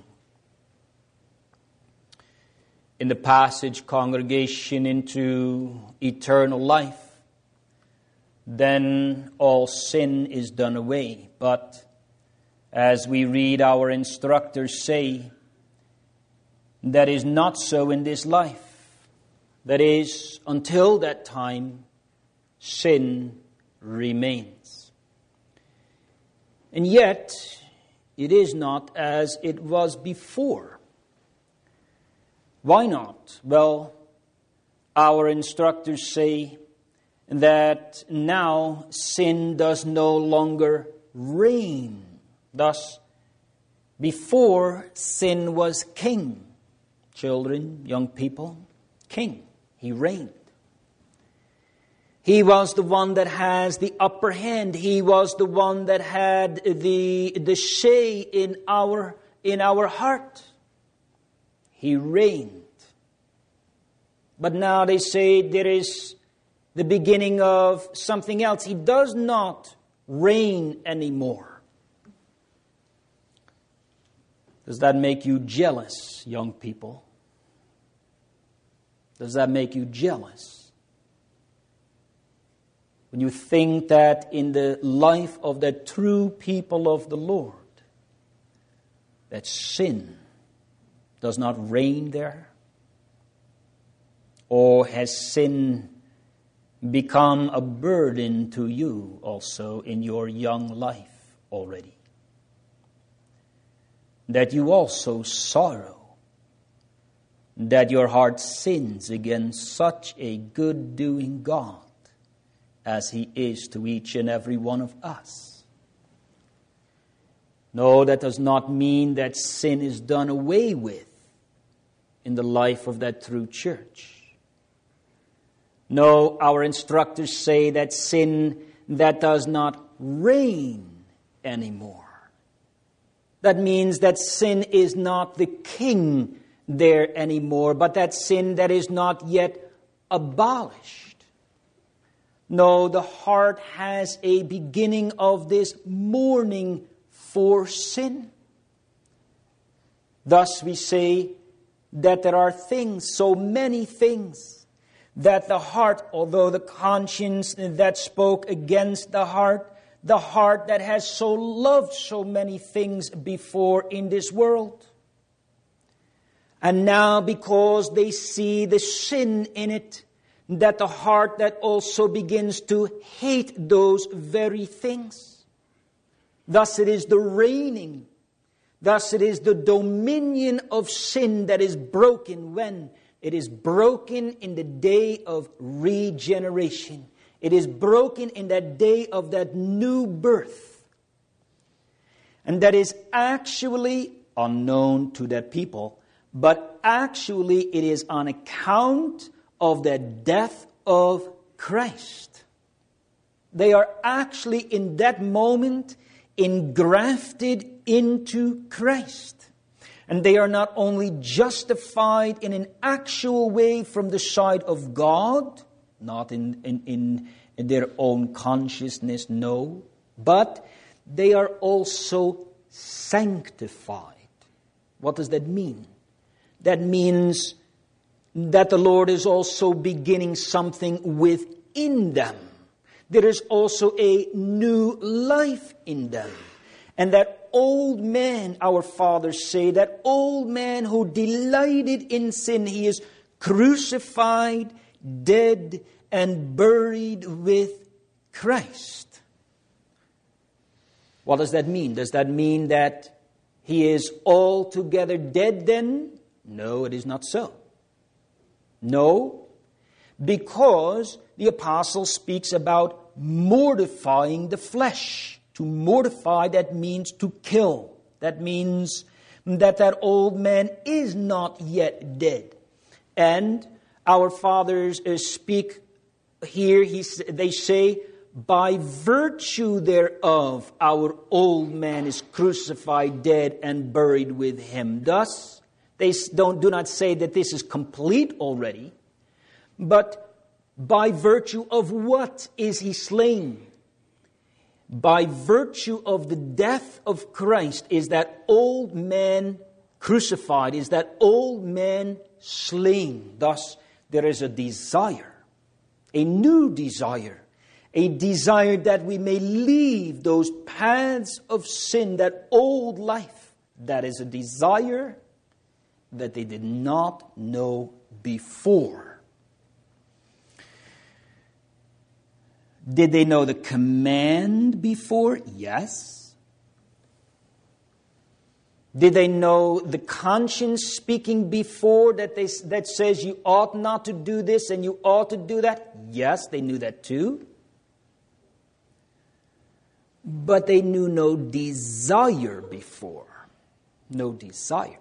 In the passage, congregation into eternal life, then all sin is done away. But as we read our instructors say, that is not so in this life. That is, until that time, sin remains. And yet, it is not as it was before. Why not? Well, our instructors say that now sin does no longer reign. Thus, before sin was king. Children, young people, king. He reigned. He was the one that has the upper hand. He was the one that had the, the say in our, in our heart. He reigned. But now they say there is the beginning of something else. He does not reign anymore. Does that make you jealous, young people? Does that make you jealous? When you think that in the life of the true people of the Lord, that sin does not reign there? Or has sin become a burden to you also in your young life already? That you also sorrow, that your heart sins against such a good-doing God as He is to each and every one of us. No, that does not mean that sin is done away with in the life of that true church. No, our instructors say that sin that does not reign anymore. That means that sin is not the king there anymore, but that sin that is not yet abolished. No, the heart has a beginning of this mourning for sin. Thus we say that there are things, so many things, that the heart, although the conscience that spoke against the heart, the heart that has so loved so many things before in this world. And now because they see the sin in it, that the heart that also begins to hate those very things. Thus it is the reigning, thus it is the dominion of sin that is broken when it is broken in the day of regeneration. It is broken in that day of that new birth. And that is actually unknown to that people, but actually it is on account of the death of Christ. They are actually in that moment engrafted into Christ. And they are not only justified in an actual way from the side of God, not in, in, in, in their own consciousness, no, but they are also sanctified. What does that mean? That means that the Lord is also beginning something within them. There is also a new life in them. And that old man, our fathers say, that old man who delighted in sin, he is crucified, dead, and buried with Christ. What does that mean? Does that mean that he is altogether dead then? No, it is not so. No, because the apostle speaks about mortifying the flesh. To mortify, that means to kill. That means that that old man is not yet dead. And our fathers uh, speak here, he, they say, by virtue thereof, our old man is crucified, dead, and buried with him. Thus, they don't, do not say that this is complete already, but by virtue of what is he slain? By virtue of the death of Christ is that old man crucified, is that old man slain. Thus, there is a desire, a new desire, a desire that we may leave those paths of sin, that old life. That is a desire that they did not know before. Did they know the command before? Yes. Did they know the conscience speaking before that they, that says you ought not to do this and you ought to do that? Yes, they knew that too. But they knew no desire before. No desire.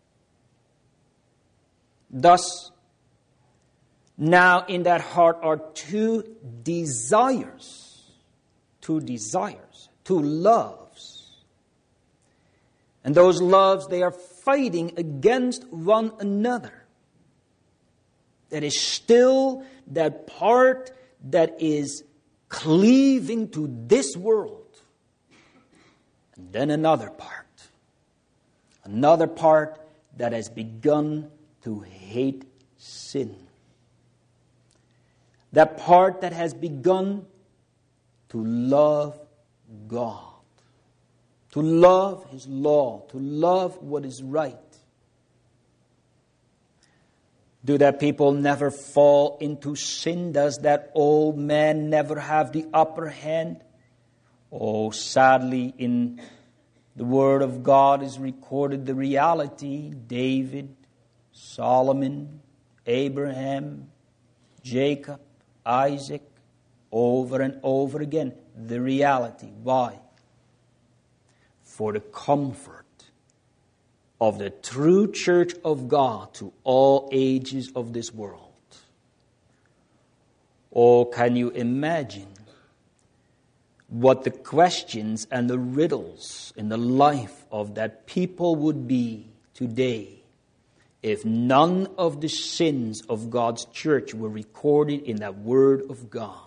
Thus, now in that heart are two desires. Two desires. Two loves. And those loves, they are fighting against one another. That is still that part that is cleaving to this world. And then another part. Another part that has begun to hate sin. That part that has begun to love God. To love His law. To love what is right. Do that people never fall into sin? Does that old man never have the upper hand? Oh, sadly, in the Word of God is recorded the reality. David, Solomon, Abraham, Jacob, Isaac, over and over again. The reality. Why? For the comfort of the true church of God to all ages of this world. Oh, can you imagine what the questions and the riddles in the life of that people would be today if none of the sins of God's church were recorded in that Word of God?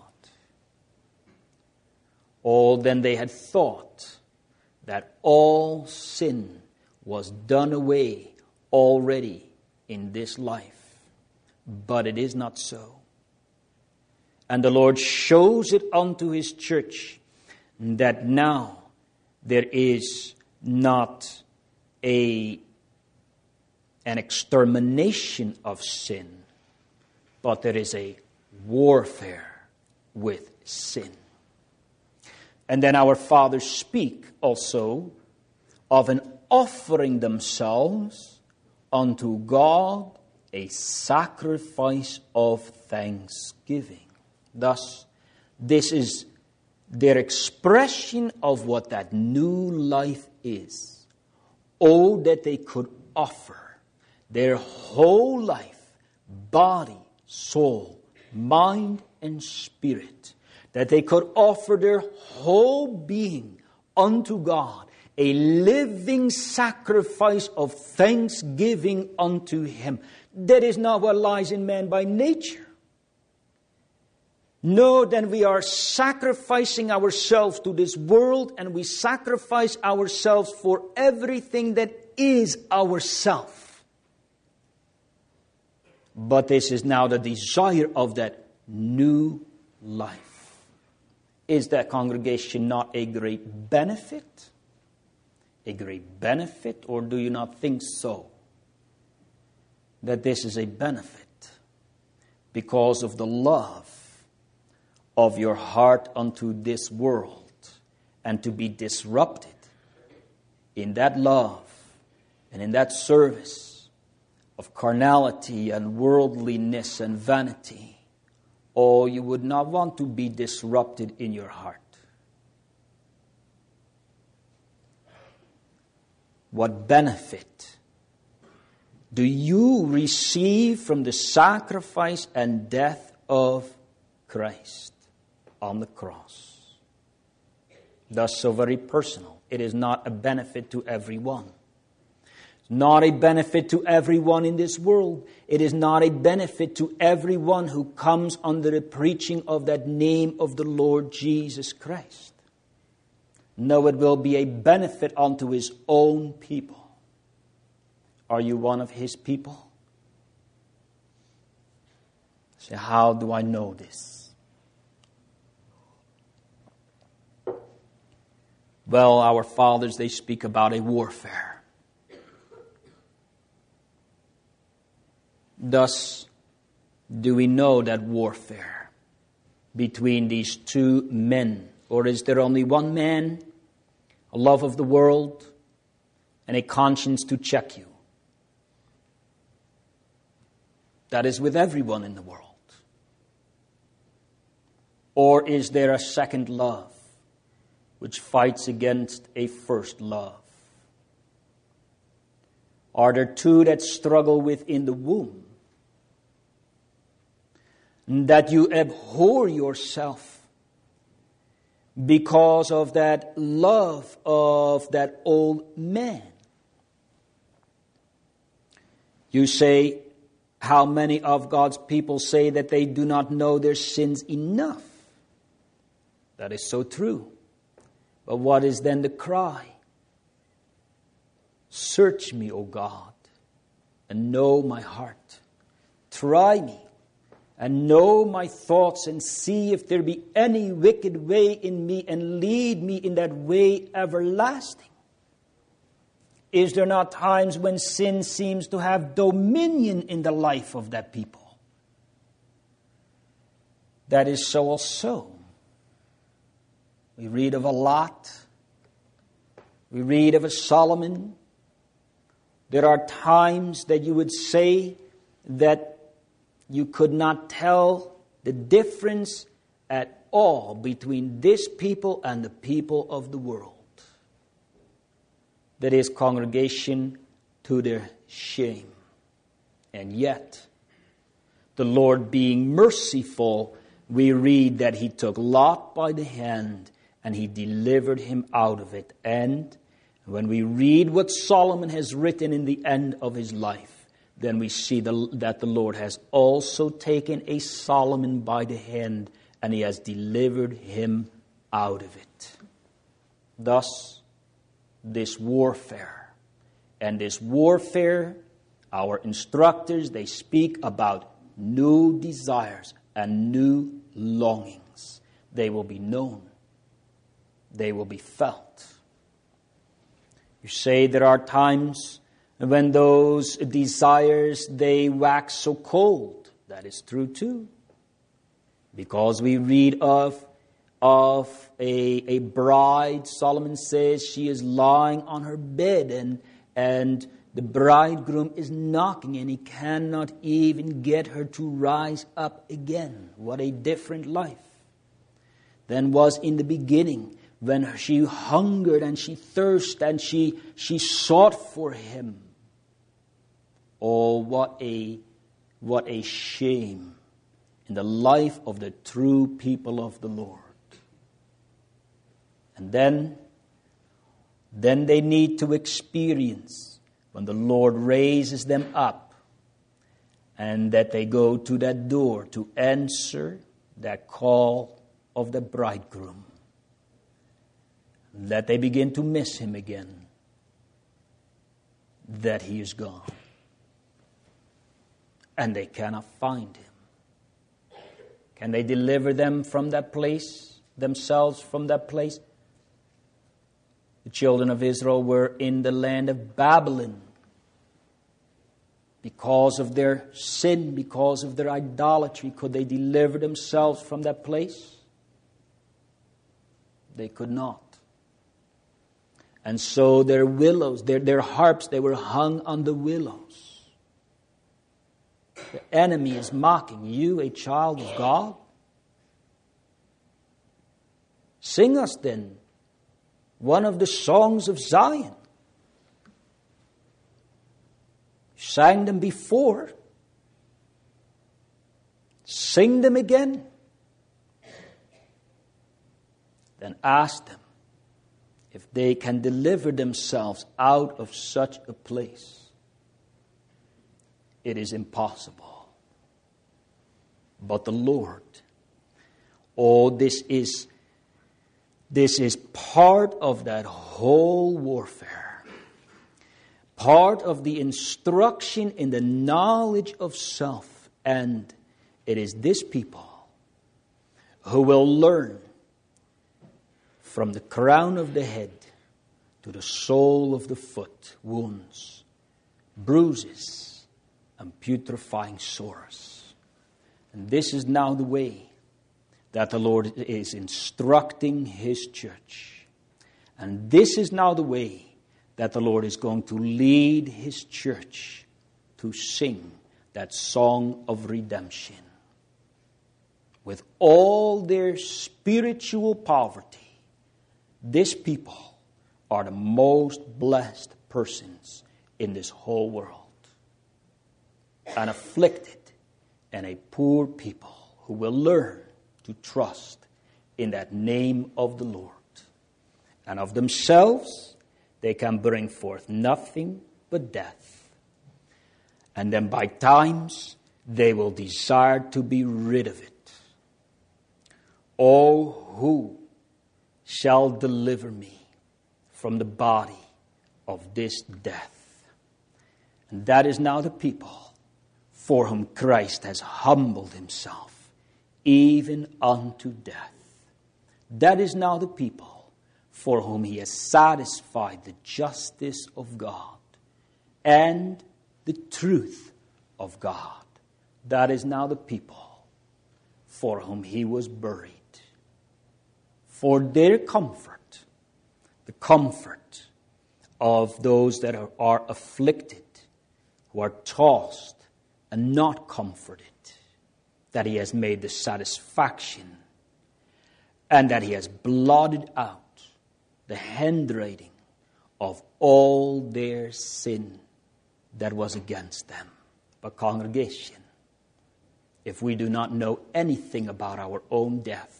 Oh, then they had thought that all sin was done away already in this life. But it is not so. And the Lord shows it unto His church that now there is not a, an extermination of sin, but there is a warfare with sin. And then our fathers speak also of an offering themselves unto God a sacrifice of thanksgiving. Thus, this is their expression of what that new life is. Oh, that they could offer their whole life, body, soul, mind, and spirit. That they could offer their whole being unto God, a living sacrifice of thanksgiving unto Him. That is not what lies in man by nature. No, then we are sacrificing ourselves to this world, and we sacrifice ourselves for everything that is ourself. But this is now the desire of that new life. Is that congregation not a great benefit? A great benefit, or do you not think so? That this is a benefit because of the love of your heart unto this world, and to be disrupted in that love and in that service of carnality and worldliness and vanity. or you would not want to be disrupted in your heart. What benefit do you receive from the sacrifice and death of Christ on the cross? Thus, so very personal. It is not a benefit to everyone. It's not a benefit to everyone in this world. It is not a benefit to everyone who comes under the preaching of that name of the Lord Jesus Christ. No, it will be a benefit unto His own people. Are you one of His people? Say, how do I know this? Well, our fathers, they speak about a warfare. Thus, do we know that warfare between these two men? Or is there only one man, a love of the world, and a conscience to check you? That is with everyone in the world. Or is there a second love which fights against a first love? Are there two that struggle within the womb? That you abhor yourself because of that love of that old man? You say, how many of God's people say that they do not know their sins enough? That is so true. But what is then the cry? Search me, O God, and know my heart. Try me and know my thoughts, and see if there be any wicked way in me, and lead me in that way everlasting. Is there not times when sin seems to have dominion in the life of that people? That is so also. We read of a Lot. We read of a Solomon. There are times that you would say that you could not tell the difference at all between this people and the people of the world. That is, congregation, to their shame. And yet, the Lord being merciful, we read that He took Lot by the hand and He delivered him out of it. And when we read what Solomon has written in the end of his life, then we see the, that the Lord has also taken a Solomon by the hand and He has delivered him out of it. Thus, this warfare. And this warfare, our instructors, they speak about new desires and new longings. They will be known. They will be felt. You say there are times when those desires, they wax so cold. That is true too. Because we read of of a, a bride, Solomon says she is lying on her bed and, and the bridegroom is knocking and he cannot even get her to rise up again. What a different life than was in the beginning when she hungered and she thirsted and she, she sought for him. Oh, what a, what a shame in the life of the true people of the Lord. And then, then they need to experience when the Lord raises them up and that they go to that door to answer that call of the bridegroom. That they begin to miss him again. That he is gone. And they cannot find him. Can they deliver them from that place, themselves from that place? The children of Israel were in the land of Babylon. Because of their sin, because of their idolatry, could they deliver themselves from that place? They could not. And so their willows, their, their harps, they were hung on the willows. The enemy is mocking you, a child of God. Sing us then one of the songs of Zion. You sang them before. Sing them again. Then ask them if they can deliver themselves out of such a place. It is impossible. But the Lord, oh, this is, this is part of that whole warfare. Part of the instruction in the knowledge of self. And it is this people who will learn from the crown of the head to the sole of the foot, wounds, bruises, and putrefying sores. And this is now the way that the Lord is instructing His church. And this is now the way that the Lord is going to lead His church to sing that song of redemption. With all their spiritual poverty, this people are the most blessed persons in this whole world. An afflicted and a poor people who will learn to trust in that name of the Lord. And of themselves, they can bring forth nothing but death. And then by times, they will desire to be rid of it. Oh, who shall deliver me from the body of this death? And that is now the people for whom Christ has humbled Himself, even unto death. That is now the people for whom He has satisfied the justice of God and the truth of God. That is now the people for whom He was buried. For their comfort, the comfort of those that are, are afflicted, who are tossed and not comforted, that He has made the satisfaction and that He has blotted out the handwriting of all their sin that was against them. But congregation, if we do not know anything about our own death,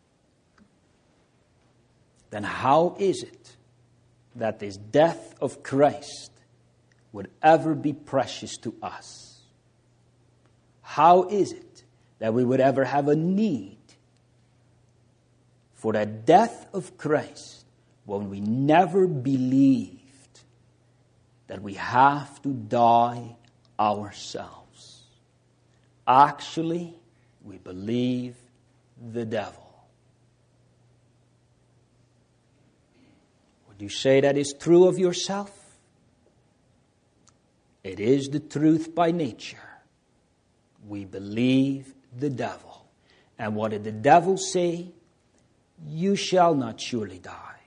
then how is it that this death of Christ would ever be precious to us? How is it that we would ever have a need for the death of Christ when we never believed that we have to die ourselves? Actually, we believe the devil. Would you say that is true of yourself? It is the truth by nature. We believe the devil. And what did the devil say? You shall not surely die.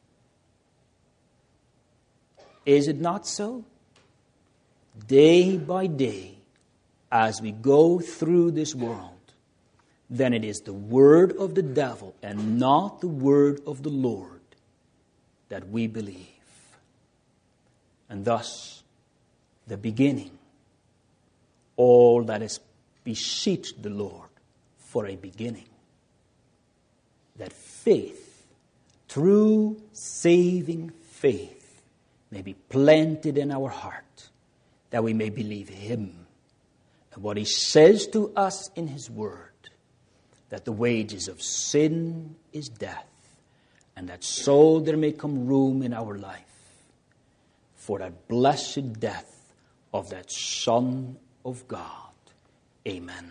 Is it not so? Day by day, as we go through this world, then it is the word of the devil and not the word of the Lord that we believe. And thus, the beginning, all that is beseech the Lord for a beginning, that faith, true saving faith, may be planted in our heart, that we may believe Him and what He says to us in His word, that the wages of sin is death, and that so there may come room in our life for that blessed death of that Son of God. Amen.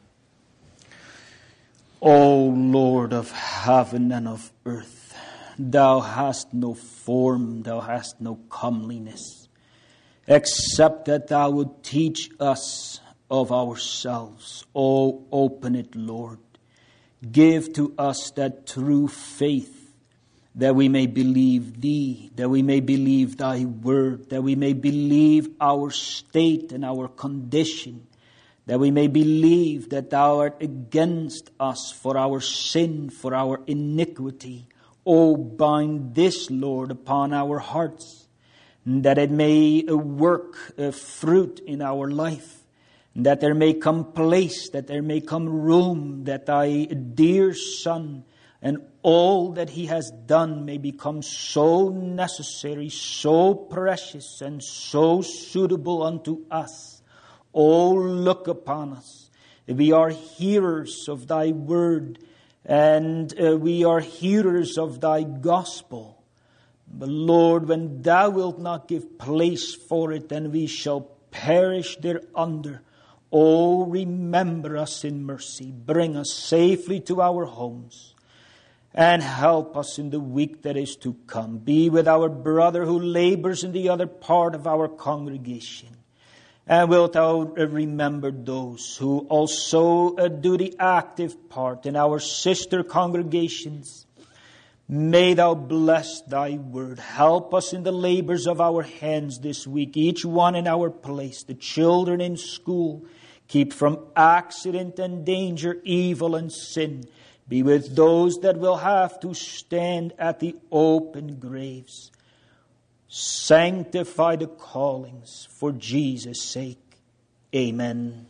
O Lord of heaven and of earth, Thou hast no form, Thou hast no comeliness, except that Thou would teach us of ourselves. O open it, Lord. Give to us that true faith, that we may believe Thee, that we may believe Thy word, that we may believe our state and our condition, that we may believe that thou art against us for our sin, for our iniquity. O bind this, Lord, upon our hearts, that it may work uh, fruit in our life, that there may come place, that there may come room, that thy dear Son and all that he has done may become so necessary, so precious, and so suitable unto us. Oh, look upon us. We are hearers of thy word, and uh, we are hearers of thy gospel. But Lord, when thou wilt not give place for it, then we shall perish thereunder. Oh, remember us in mercy. Bring us safely to our homes. And help us in the week that is to come. Be with our brother who labors in the other part of our congregation. And wilt thou remember those who also do the active part in our sister congregations. May thou bless thy word. Help us in the labors of our hands this week, each one in our place, the children in school. Keep from accident and danger, evil and sin. Be with those that will have to stand at the open graves. Sanctify the callings for Jesus' sake. Amen.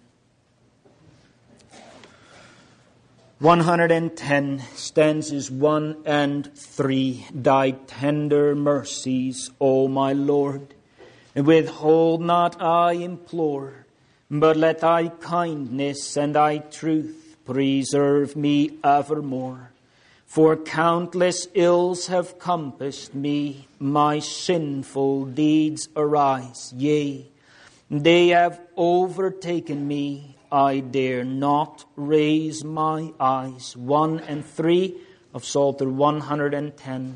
one hundred ten, stanzas one and three. Thy tender mercies, O my Lord, withhold not, I implore, but let thy kindness and thy truth preserve me evermore. For countless ills have compassed me, my sinful deeds arise. Yea, they have overtaken me, I dare not raise my eyes. One and three of Psalter one hundred ten.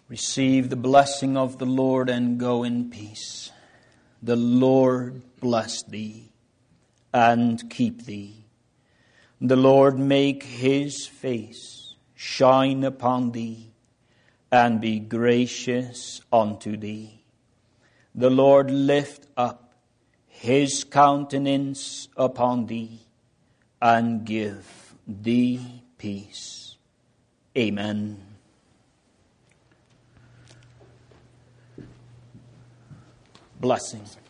Receive the blessing of the Lord and go in peace. The Lord bless thee and keep thee. The Lord make his face shine upon thee and be gracious unto thee. The Lord lift up his countenance upon thee and give thee peace. Amen. Blessings.